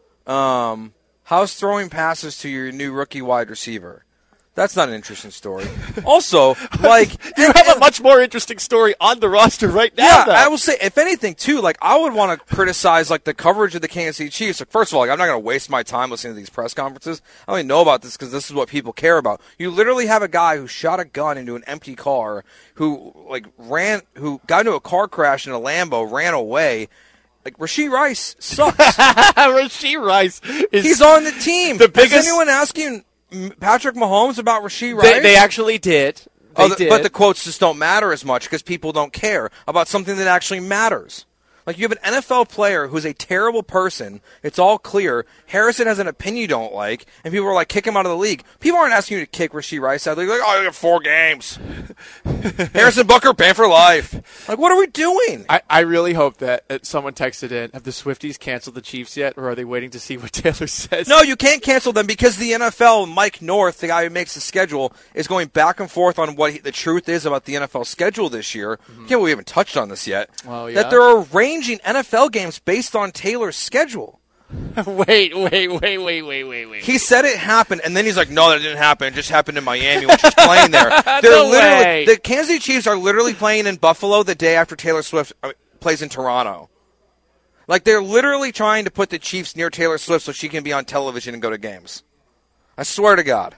Um, how's throwing passes to your new rookie wide receiver? That's not an interesting story. Also, like you and, have and, a much more interesting story on the roster right now. Yeah, though. I will say, if anything, too, like I would want to criticize like the coverage of the Kansas City Chiefs. Like, first of all, like, I'm not going to waste my time listening to these press conferences. I only know about this because this is what people care about. You literally have a guy who shot a gun into an empty car, who like ran, who got into a car crash in a Lambo, ran away. Like, Rashee Rice sucks. Rashee Rice is He's on the team. The biggest... Is anyone asking Patrick Mahomes about Rashee Rice? They, they actually did. They oh, the, did. But the quotes just don't matter as much because people don't care about something that actually matters. Like, you have an N F L player who's a terrible person. It's all clear. Harrison has an opinion you don't like, and people are like, kick him out of the league. People aren't asking you to kick Rashee Rice out of the league. Like, oh, you got four games. Harrison Butker, banned for life. Like, what are we doing? I, I really hope that uh, someone texted in, have the Swifties canceled the Chiefs yet, or are they waiting to see what Taylor says? No, you can't cancel them because the N F L, Mike North, the guy who makes the schedule, is going back and forth on what he, the truth is about the N F L schedule this year. Mm-hmm. Can't believe we haven't touched on this yet. Oh, yeah? That they're arranging N F L games based on Taylor's schedule. wait, wait, wait, wait, wait, wait, wait. He said it happened, and then he's like, no, that didn't happen. It just happened in Miami, which is playing there. They're no literally way. The Kansas City Chiefs are literally playing in Buffalo the day after Taylor Swift plays in Toronto. Like, they're literally trying to put the Chiefs near Taylor Swift so she can be on television and go to games. I swear to God.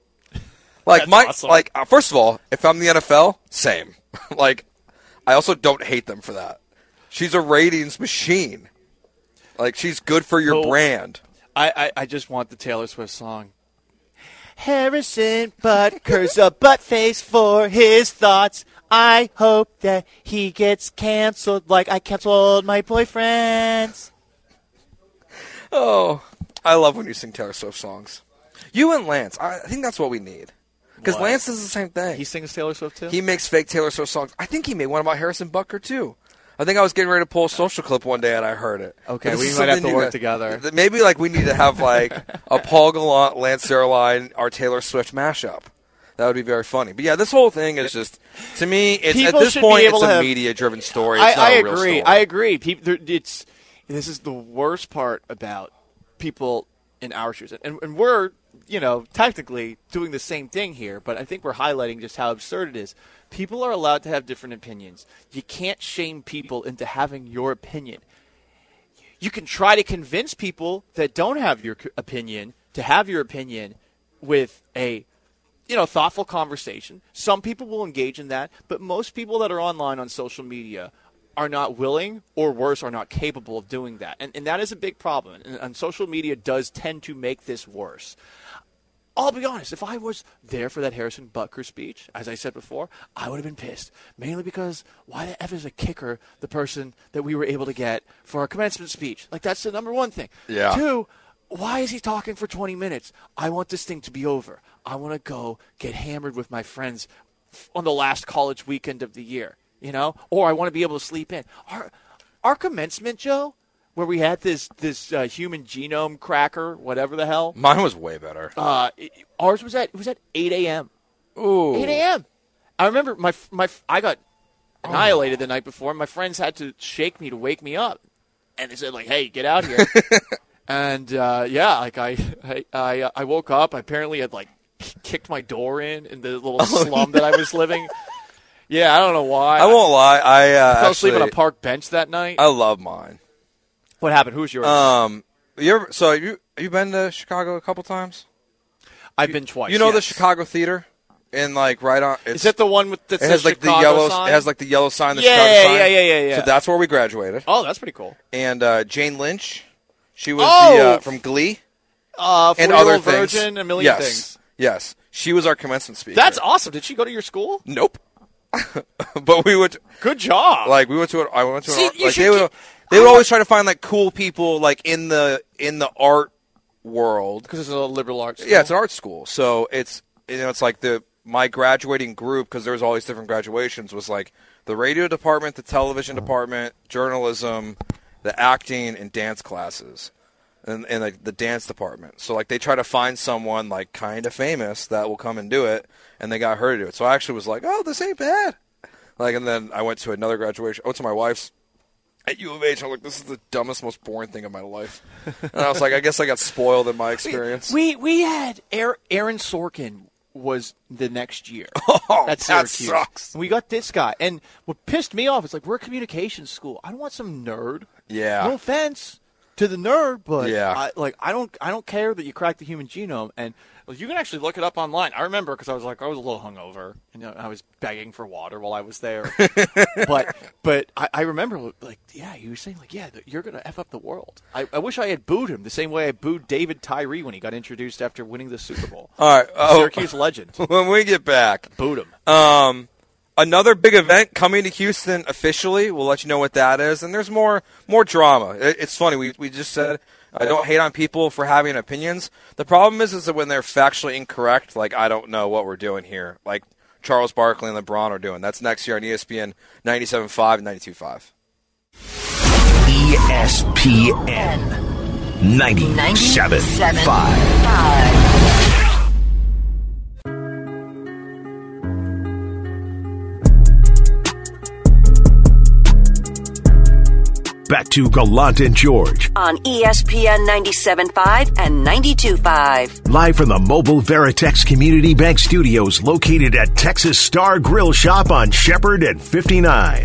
Like, That's my, awesome. like, uh, first of all, if I'm the N F L, same. Like, I also don't hate them for that. She's a ratings machine. Like, she's good for your oh, brand. I, I, I just want the Taylor Swift song. Harrison Butker's a butt face for his thoughts. I hope that he gets canceled like I canceled my boyfriends. Oh, I love when you sing Taylor Swift songs. You and Lance, I think that's what we need. Because Lance does the same thing. He sings Taylor Swift too? He makes fake Taylor Swift songs. I think he made one about Harrison Butker too. I think I was getting ready to pull a social clip one day and I heard it. Okay, we might have to work together. Maybe like we need to have like a Paul Gallant, Lance Zierlein, our Taylor Swift mashup. That would be very funny. But yeah, this whole thing is just, to me, it's, at this point, it's a have, media-driven story. It's I, not I a real agree. story. I agree. People, it's this is the worst part about people in our shoes, and, and we're, you know, technically doing the same thing here. But I think we're highlighting just how absurd it is. People are allowed to have different opinions. You can't shame people into having your opinion. You can try to convince people that don't have your opinion to have your opinion with a, you know, thoughtful conversation. Some people will engage in that, but most people that are online on social media are not willing, or worse, are not capable of doing that. And, and that is a big problem. And, and social media does tend to make this worse. I'll be honest, if I was there for that Harrison Butker speech, as I said before, I would have been pissed. Mainly because why the F is a kicker the person that we were able to get for our commencement speech? Like, that's the number one thing. Yeah. Two, why is he talking for twenty minutes? I want this thing to be over. I want to go get hammered with my friends on the last college weekend of the year, you know? Or I want to be able to sleep in. Our, our commencement, Joe, where we had this this uh, human genome cracker, whatever the hell. Mine was way better. Uh, it, ours was at it was at eight a.m. Ooh. eight a.m. I remember my my I got annihilated oh. the night before. My friends had to shake me to wake me up, and they said like, "Hey, get out here." And uh, yeah, like I I I, I woke up. I apparently had like kicked my door in in the little slum that I was living. Yeah, I don't know why. I won't lie. I uh, fell actually, asleep on a park bench that night. I love mine. What happened? Who was yours? Um, you ever, so you you been to Chicago a couple times? I've been twice. You know yes. the Chicago Theater, in like right on. It's, Is it the one with the it has like Chicago the yellow? sign? It has like the yellow sign. The yeah, Chicago yeah, sign. yeah, yeah, yeah, yeah. So that's where we graduated. Oh, that's pretty cool. And uh, Jane Lynch, she was oh! the uh, from Glee, uh, and other virgin, things. a million yes, things. yes, she was our commencement speaker. That's awesome. Did she go to your school? Nope. But we went. To, Good job. Like we went to. A, I went to. See, an, you like should they would, keep, they would always try to find like cool people like in the in the art world because it's a liberal arts school. Yeah, it's an art school, so it's you know it's like the my graduating group because there was all these different graduations was like the radio department, the television department, journalism, the acting and dance classes. And, and like the dance department. So like they try to find someone like kind of famous that will come and do it, and they got her to do it. So I actually was like, oh, this ain't bad. Like, and then I went to another graduation. I went to my wife's at U of H. I'm like, this is the dumbest, most boring thing of my life. And I was like, I guess I got spoiled in my experience. We we had Aaron Sorkin was the next year. Oh, That's that Syracuse. sucks. We got this guy, and what pissed me off is like we're a communications school. I don't want some nerd. Yeah. No offense to the nerd, but Yeah. I, like I don't I don't care that you cracked the human genome, and well, you can actually look it up online. I remember because I was like I was a little hungover, and you know, I was begging for water while I was there. but but I, I remember like yeah, he was saying like yeah, you're gonna f up the world. I, I wish I had booed him the same way I booed David Tyree when he got introduced after winning the Super Bowl. All right, oh, Syracuse legend. When we get back, Booed him. Um, another big event coming to Houston officially. We'll let you know what that is. And there's more more drama. It, it's funny. We we just said I don't hate on people for having opinions. The problem is, is that when they're factually incorrect, like I don't know what we're doing here. Like Charles Barkley and LeBron are doing. That's next year on E S P N ninety-seven point five and ninety-two point five. E S P N ninety-seven point five. Back to Gallant and George on E S P N ninety-seven point five and ninety-two point five. Live from the Mobile Veritex Community Bank Studios located at Texas Star Grill Shop on Shepherd and fifty-nine.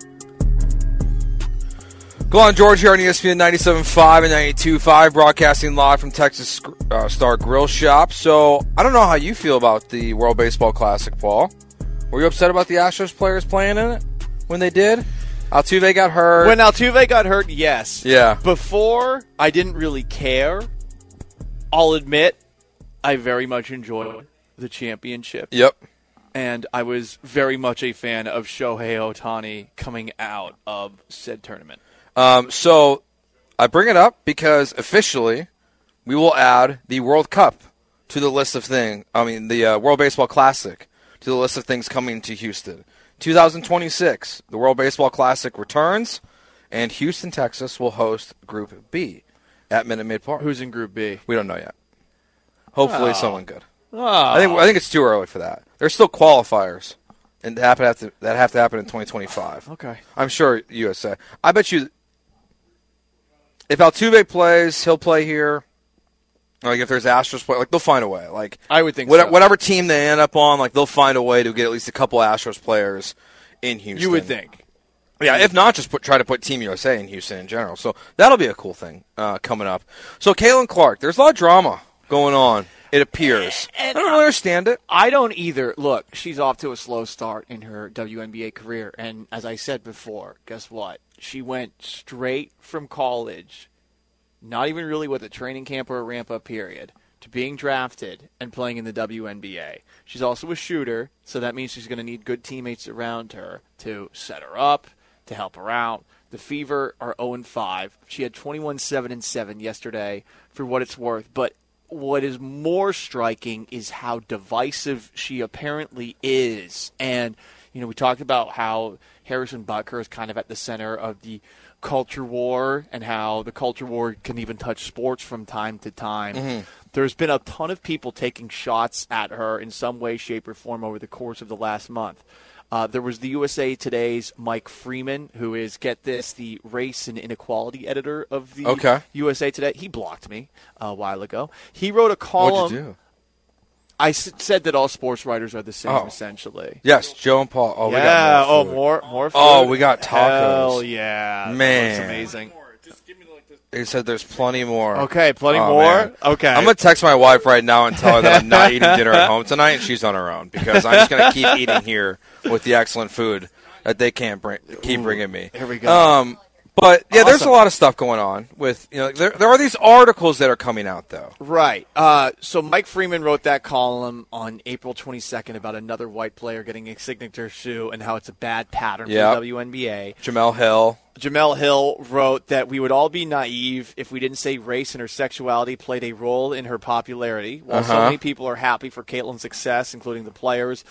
Gallant George here on E S P N ninety-seven point five and ninety-two point five, broadcasting live from Texas uh, Star Grill Shop. So, I don't know how you feel about the World Baseball Classic, Paul. Were you upset about the Astros players playing in it when they did? Altuve got hurt. When Altuve got hurt, yes. Yeah. Before, I didn't really care. I'll admit, I very much enjoyed the championship. Yep. And I was very much a fan of Shohei Ohtani coming out of said tournament. Um, so, I bring it up because officially, we will add the World Cup to the list of things. I mean, the uh, World Baseball Classic to the list of things coming to Houston. two thousand twenty-six, the World Baseball Classic returns, and Houston, Texas will host Group B at Minute Maid Park. Who's in Group B? We don't know yet. Hopefully Oh. someone good. Oh. I think I think it's too early for that. There's still qualifiers and that have to that have to happen in twenty twenty-five. Okay. I'm sure U S A. I bet you if Altuve plays, he'll play here. Like if there's Astros play, like they'll find a way. Like I would think whatever, so. whatever team they end up on, like they'll find a way to get at least a couple Astros players in Houston. You would think. Yeah, if not, just put, try to put Team U S A in Houston in general. So that'll be a cool thing uh, coming up. So Caitlin Clark, there's a lot of drama going on, it appears. And I don't really understand it. I don't either. Look, she's off to a slow start in her W N B A career. And as I said before, guess what? She went straight from college, not even really with a training camp or a ramp-up period, to being drafted and playing in the W N B A. She's also a shooter, so that means she's going to need good teammates around her to set her up, to help her out. The Fever are oh and five. She had twenty-one seven and seven yesterday, for what it's worth. But what is more striking is how divisive she apparently is. And, you know, we talked about how Harrison Butker is kind of at the center of the culture war and how the culture war can even touch sports from time to time. Mm-hmm. There's been a ton of people taking shots at her in some way, shape, or form over the course of the last month. Uh, there was the U S A Today's Mike Freeman, who is, get this, the race and inequality editor of the Okay. U S A Today. He blocked me a while ago. He wrote a column. What'd you do? I s- said that all sports writers are the same, Oh. essentially. Yes, Joe and Paul. Oh, we yeah. got more oh, food. more more food. Oh, we got tacos. Hell yeah. That Man. looks amazing. He said there's plenty more. Okay, plenty Oh, more? man. Okay. I'm going to text my wife right now and tell her that I'm not eating dinner at home tonight, and she's on her own, because I'm just going to keep eating here with the excellent food that they can't bring, keep bringing me. Here we go. Um, But yeah, Awesome. there's a lot of stuff going on with you know there there are these articles that are coming out though. Right. Uh, so Mike Freeman wrote that column on April twenty-second about another white player getting a signature shoe and how it's a bad pattern Yep. for the W N B A. Jamel Hill. Jamel Hill wrote that we would all be naive if we didn't say race and her sexuality played a role in her popularity. While so Uh-huh. many people are happy for Caitlin's success, including the players,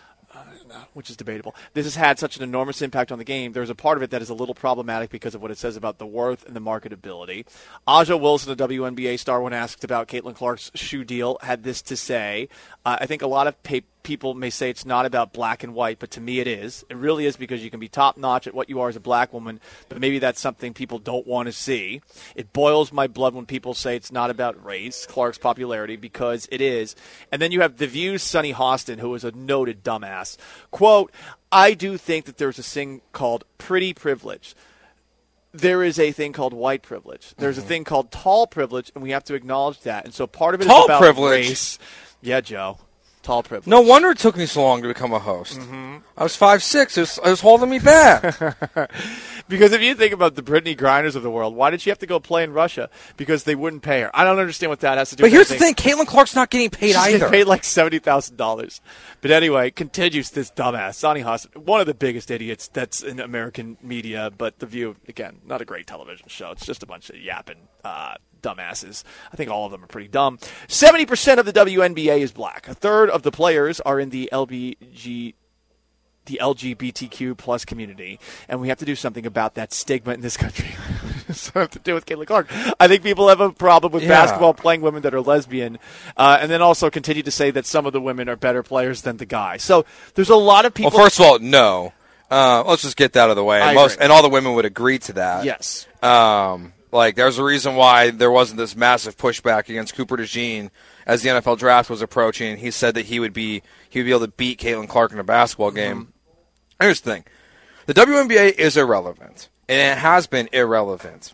which is debatable, this has had such an enormous impact on the game. There's a part of it that is a little problematic because of what it says about the worth and the marketability. Aja Wilson, a W N B A star, when asked about Caitlin Clark's shoe deal, had this to say. Uh, I think a lot of pa- people may say it's not about black and white, but to me it is. It really is, because you can be top-notch at what you are as a black woman, but maybe that's something people don't want to see. It boils my blood when people say it's not about race, Clark's popularity, because it is. And then you have The View's Sonny Hostin, who is a noted dumbass. Quote, I do think that there's a thing called pretty privilege. There is a thing called white privilege. There's Mm-hmm. a thing called tall privilege, and we have to acknowledge that. And so part of it Tall is about privilege? race. Yeah, Joe. Tall privilege. No wonder it took me so long to become a host. Mm-hmm. I was five six. It was, it was holding me back. Because if you think about the Brittany Grinders of the world, why did she have to go play in Russia? Because they wouldn't pay her. I don't understand what that has to do But with here's the anything. thing: Caitlin Clark's not getting paid She's either. getting paid like seventy thousand dollars. But anyway, continues this dumbass. Sonny Hostin, one of the biggest idiots that's in American media, but The View, again, not a great television show. It's just a bunch of yapping uh, dumbasses. I think all of them are pretty dumb. seventy percent of the W N B A is black. A third of the players are in the L B G the L G B T Q plus community, and we have to do something about that stigma in this country. So I have to do with Caitlin Clark. I think people have a problem with Yeah. basketball playing women that are lesbian, uh, and then also continue to say that some of the women are better players than the guys. So there's a lot of people. Well, first of all, no. Uh, let's just get that out of the way. I And, most, agree. and all the women would agree to that. Yes. Um, like, there's a reason why there wasn't this massive pushback against Cooper DeJean as the N F L draft was approaching. He said that he would be he would be able to beat Caitlin Clark in a basketball game. Mm-hmm. Here's the thing: the W N B A is irrelevant, and it has been irrelevant.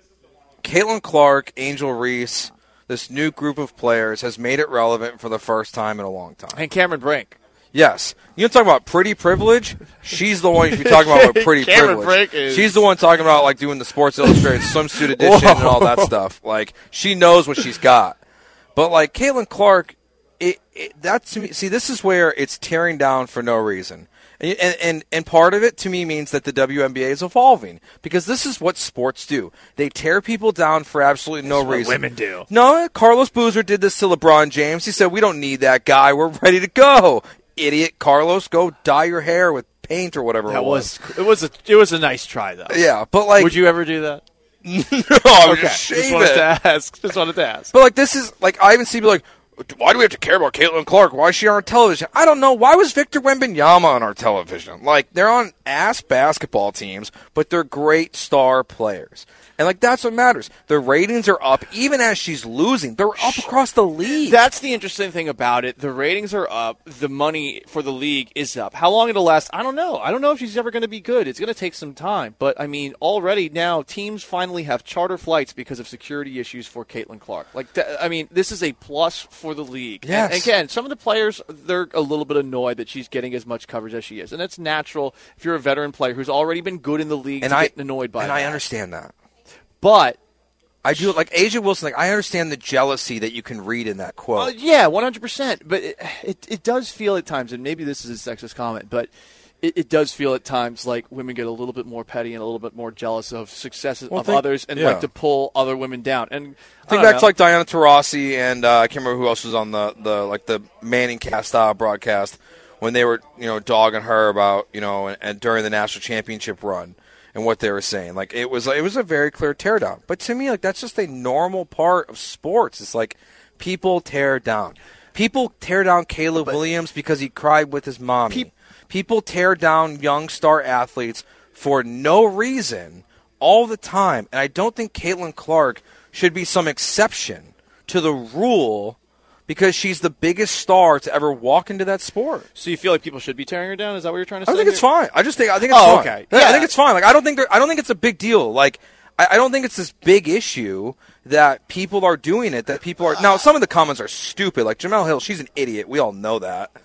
Caitlin Clark, Angel Reese, this new group of players has made it relevant for the first time in a long time. And Cameron Brink. Yes. You want to talk about pretty privilege? She's the one you should be talking about with pretty Cameron privilege. Brink is- She's the one talking about like doing the Sports Illustrated swimsuit edition and all that stuff. Like, she knows what she's got. But like Caitlin Clark, it, it that to me, see, this is where it's tearing down for no reason. And, and and part of it, to me, means that the W N B A is evolving. Because this is what sports do. They tear people down for absolutely no That's what reason. women do. No, Carlos Boozer did this to LeBron James. He said, we don't need that guy. We're ready to go. Idiot. Carlos, go dye your hair with paint or whatever That it was. was it was a it was a nice try though. Yeah, but like... Would you ever do that? no, I would Okay. just Just shave wanted it. to ask. Just wanted to ask. But like this is like I even see people like, why do we have to care about Caitlin Clark? Why is she on our television? I don't know. Why was Victor Wembanyama on our television? Like, they're on ass basketball teams, but they're great star players. And like that's what matters. Their ratings are up even as she's losing. They're up across the league. That's the interesting thing about it. The ratings are up. The money for the league is up. How long it'll last, I don't know. I don't know if she's ever going to be good. It's going to take some time. But, I mean, already now teams finally have charter flights because of security issues for Caitlin Clark. Like, th- I mean, this is a plus for the league. Yes. And again, some of the players, they're a little bit annoyed that she's getting as much coverage as she is. And that's natural if you're a veteran player who's already been good in the league and to I get annoyed by and that. I understand that. But I do like Asia Wilson. Like I understand the jealousy that you can read in that quote. Uh, yeah, one hundred percent. But it, it it does feel at times, and maybe this is a sexist comment, but it, it does feel at times like women get a little bit more petty and a little bit more jealous of successes Well, of think- others and yeah. like to pull other women down. And I Think don't back know. to like Diana Taurasi and uh, I can't remember who else was on the, the like the Manning cast uh, broadcast when they were you know dogging her about you know and, and during the national championship run. And what they were saying, like it was, it was a very clear teardown. But to me, like that's just a normal part of sports. It's like people tear down. People tear down Caleb Williams because he cried with his mommy. Pe- people tear down young star athletes for no reason all the time. And I don't think Caitlin Clark should be some exception to the rule because she's the biggest star to ever walk into that sport. So you feel like people should be tearing her down? Is that what you're trying to say? I think it's here? fine. I just think I think it's Oh, fine. okay. Yeah, Yeah. I think it's fine. Like I don't think there, I don't think it's a big deal. Like I, I don't think it's this big issue that people are doing it. That people are now. Some of the comments are stupid. Like Jamel Hill, she's an idiot. We all know that.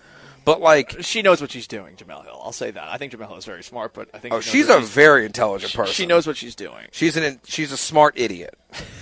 But, like... She knows what she's doing, Jemele Hill. I'll say that. I think Jemele Hill is very smart, but I think... Oh, she she's knows a she's, very intelligent person. She knows what she's doing. She's an she's a smart idiot.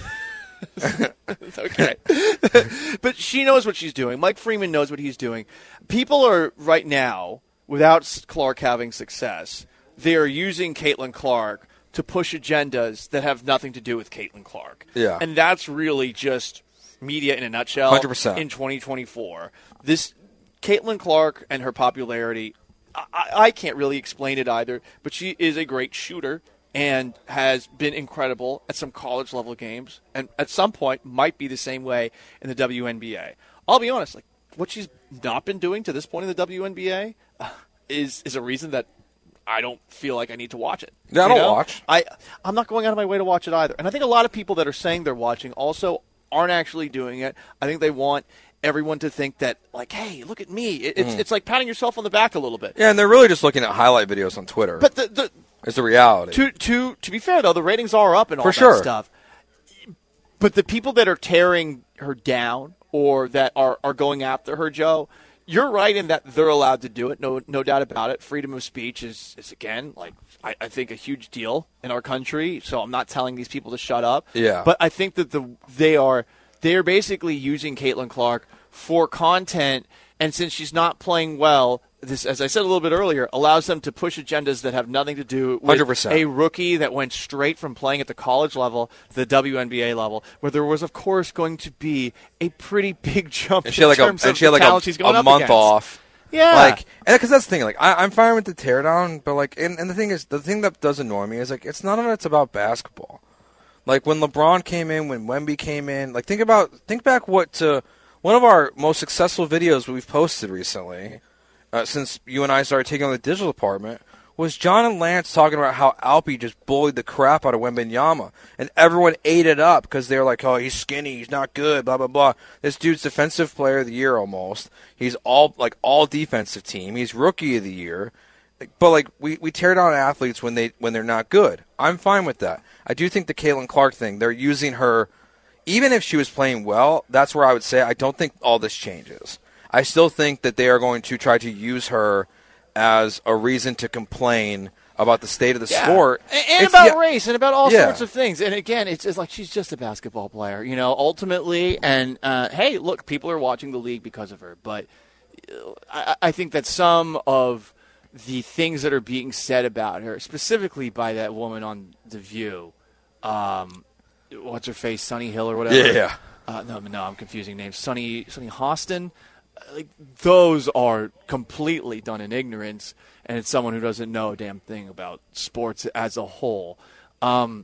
Okay. But she knows what she's doing. Mike Freeman knows what he's doing. People are, right now, without Clark having success, they are using Caitlin Clark to push agendas that have nothing to do with Caitlin Clark. Yeah. And that's really just media in a nutshell. one hundred percent. In twenty twenty-four. This Caitlin Clark and her popularity, I, I can't really explain it either, but she is a great shooter and has been incredible at some college-level games, and at some point might be the same way in the W N B A. I'll be honest, like what she's not been doing to this point in the W N B A uh, is is a reason that I don't feel like I need to watch it. Yeah, I you don't know? watch. I, I'm not going out of my way to watch it either. And I think a lot of people that are saying they're watching also aren't actually doing it. I think they want everyone to think that, like, hey, look at me. It, it's Mm. it's like patting yourself on the back a little bit. Yeah, and they're really just looking at highlight videos on Twitter. But the, the it's the reality. To to to be fair though, the ratings are up and all For that sure. stuff. But the people that are tearing her down or that are, are going after her, Joe, you're right in that they're allowed to do it. No no doubt about it. Freedom of speech is, is again, like I, I think a huge deal in our country. So I'm not telling these people to shut up. Yeah. But I think that the they are they are basically using Caitlin Clark for content, and since she's not playing well, this, as I said a little bit earlier, allows them to push agendas that have nothing to do with one hundred percent. a rookie that went straight from playing at the college level to the W N B A level, where there was, of course, going to be a pretty big jump and she had in like terms a, of and she had the like talent a, she's going a up month against. off. Yeah. Like, and because that's the thing. Like, I, I'm fine with the teardown, but like, and, and the thing is, the thing that does annoy me is like, it's none of it's about basketball. Like when LeBron came in, when Wemby came in, like think about, think back what to one of our most successful videos we've posted recently, uh, since you and I started taking on the digital department, was John and Lance talking about how Alpi just bullied the crap out of Wembanyama, and everyone ate it up because they were like, "Oh, he's skinny, he's not good, blah blah blah." This dude's defensive player of the year almost. He's all like all defensive team. He's rookie of the year. But like we, we tear down athletes when they when they're not good. I'm fine with that. I do think the Caitlin Clark thing, they're using her, even if she was playing well. That's where I would say I don't think all this changes. I still think that they are going to try to use her as a reason to complain about the state of the Yeah. sport. And, and It's- about yeah. race and about all Yeah. sorts of things. And again, it's, it's like she's just a basketball player, you know, ultimately. And, uh, hey, look, people are watching the league because of her. But uh, I, I think that some of the things that are being said about her, specifically by that woman on The View, um, what's her face, Sunny Hill or whatever? Yeah, yeah. Uh, no, no, I'm confusing names. Sunny, Sunny Hostin. Like those are completely done in ignorance, and it's someone who doesn't know a damn thing about sports as a whole. Um,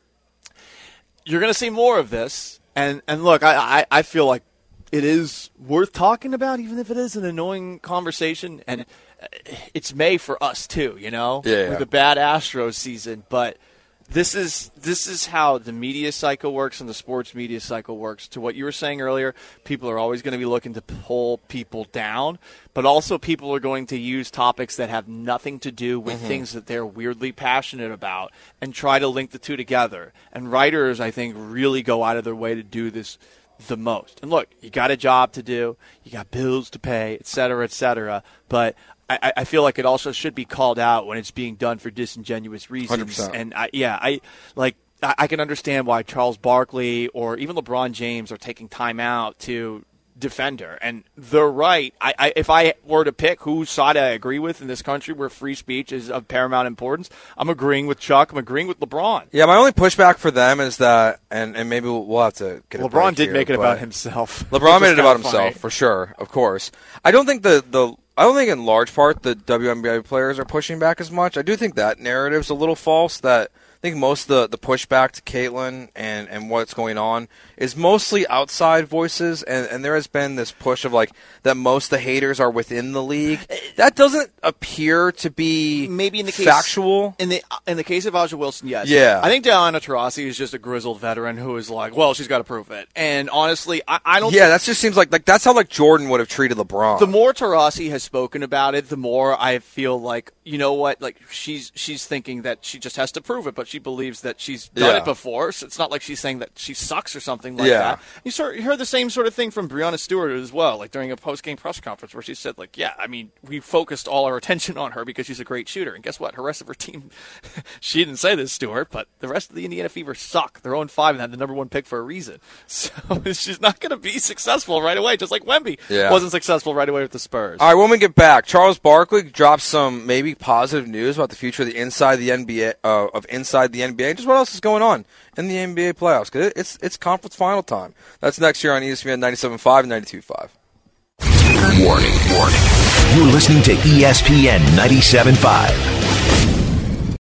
you're going to see more of this, and and look, I, I I feel like it is worth talking about, even if it is an annoying conversation, and it's May for us too, you know, Yeah, yeah. with the bad Astros season, but. This is this is how the media cycle works and the sports media cycle works. To what you were saying earlier, people are always going to be looking to pull people down, but also people are going to use topics that have nothing to do with Mm-hmm. things that they're weirdly passionate about and try to link the two together. And writers, I think, really go out of their way to do this the most. And look, you got a job to do, you got bills to pay, et cetera, et cetera, but I, I feel like it also should be called out when it's being done for disingenuous reasons. one hundred percent. And I, yeah, I like I, I can understand why Charles Barkley or even LeBron James are taking time out to defend her. And they're right. I, I, if I were to pick whose side I agree with in this country where free speech is of paramount importance, I'm agreeing with Chuck. I'm agreeing with LeBron. Yeah, my only pushback for them is that, and, and maybe we'll, we'll have to get a LeBron break did here, make it but about himself. LeBron which made is it about kinda funny. himself for sure, of course. I don't think the the I don't think in large part the W N B A players are pushing back as much. I do think that narrative's a little false. That I think most of the, the pushback to Caitlin and, and what's going on is mostly outside voices, and, and there has been this push of like that most of the haters are within the league. That doesn't appear to be Maybe in the case, factual. In the in the case of Aja Wilson, yes. Yeah. I think Diana Taurasi is just a grizzled veteran who is like, well, she's got to prove it. And honestly, I, I don't. Yeah, that just seems like like that's how like Jordan would have treated LeBron. The more Taurasi has spoken about it, the more I feel like, you know what, like she's she's thinking that she just has to prove it, but she believes that she's done Yeah. it before. So it's not like she's saying that she sucks or something like Yeah. that. You sort you heard the same sort of thing from Breonna Stewart as well, like during a post-game press conference where she said, like, yeah, I mean, we focused all our attention on her because she's a great shooter. And guess what? Her rest of her team, she didn't say this, Stewart, but the rest of the Indiana Fever suck. They're oh and five and had the number one pick for a reason. So she's not going to be successful right away, just like Wemby Yeah. wasn't successful right away with the Spurs. All right, when we get back, Charles Barkley dropped some maybe positive news about the future of the inside the N B A uh, of inside the N B A. Just what else is going on in the N B A playoffs? Because it's it's conference final time. That's next year on E S P N ninety-seven point five and ninety-two point five. Warning, warning. You're listening to E S P N ninety-seven point five.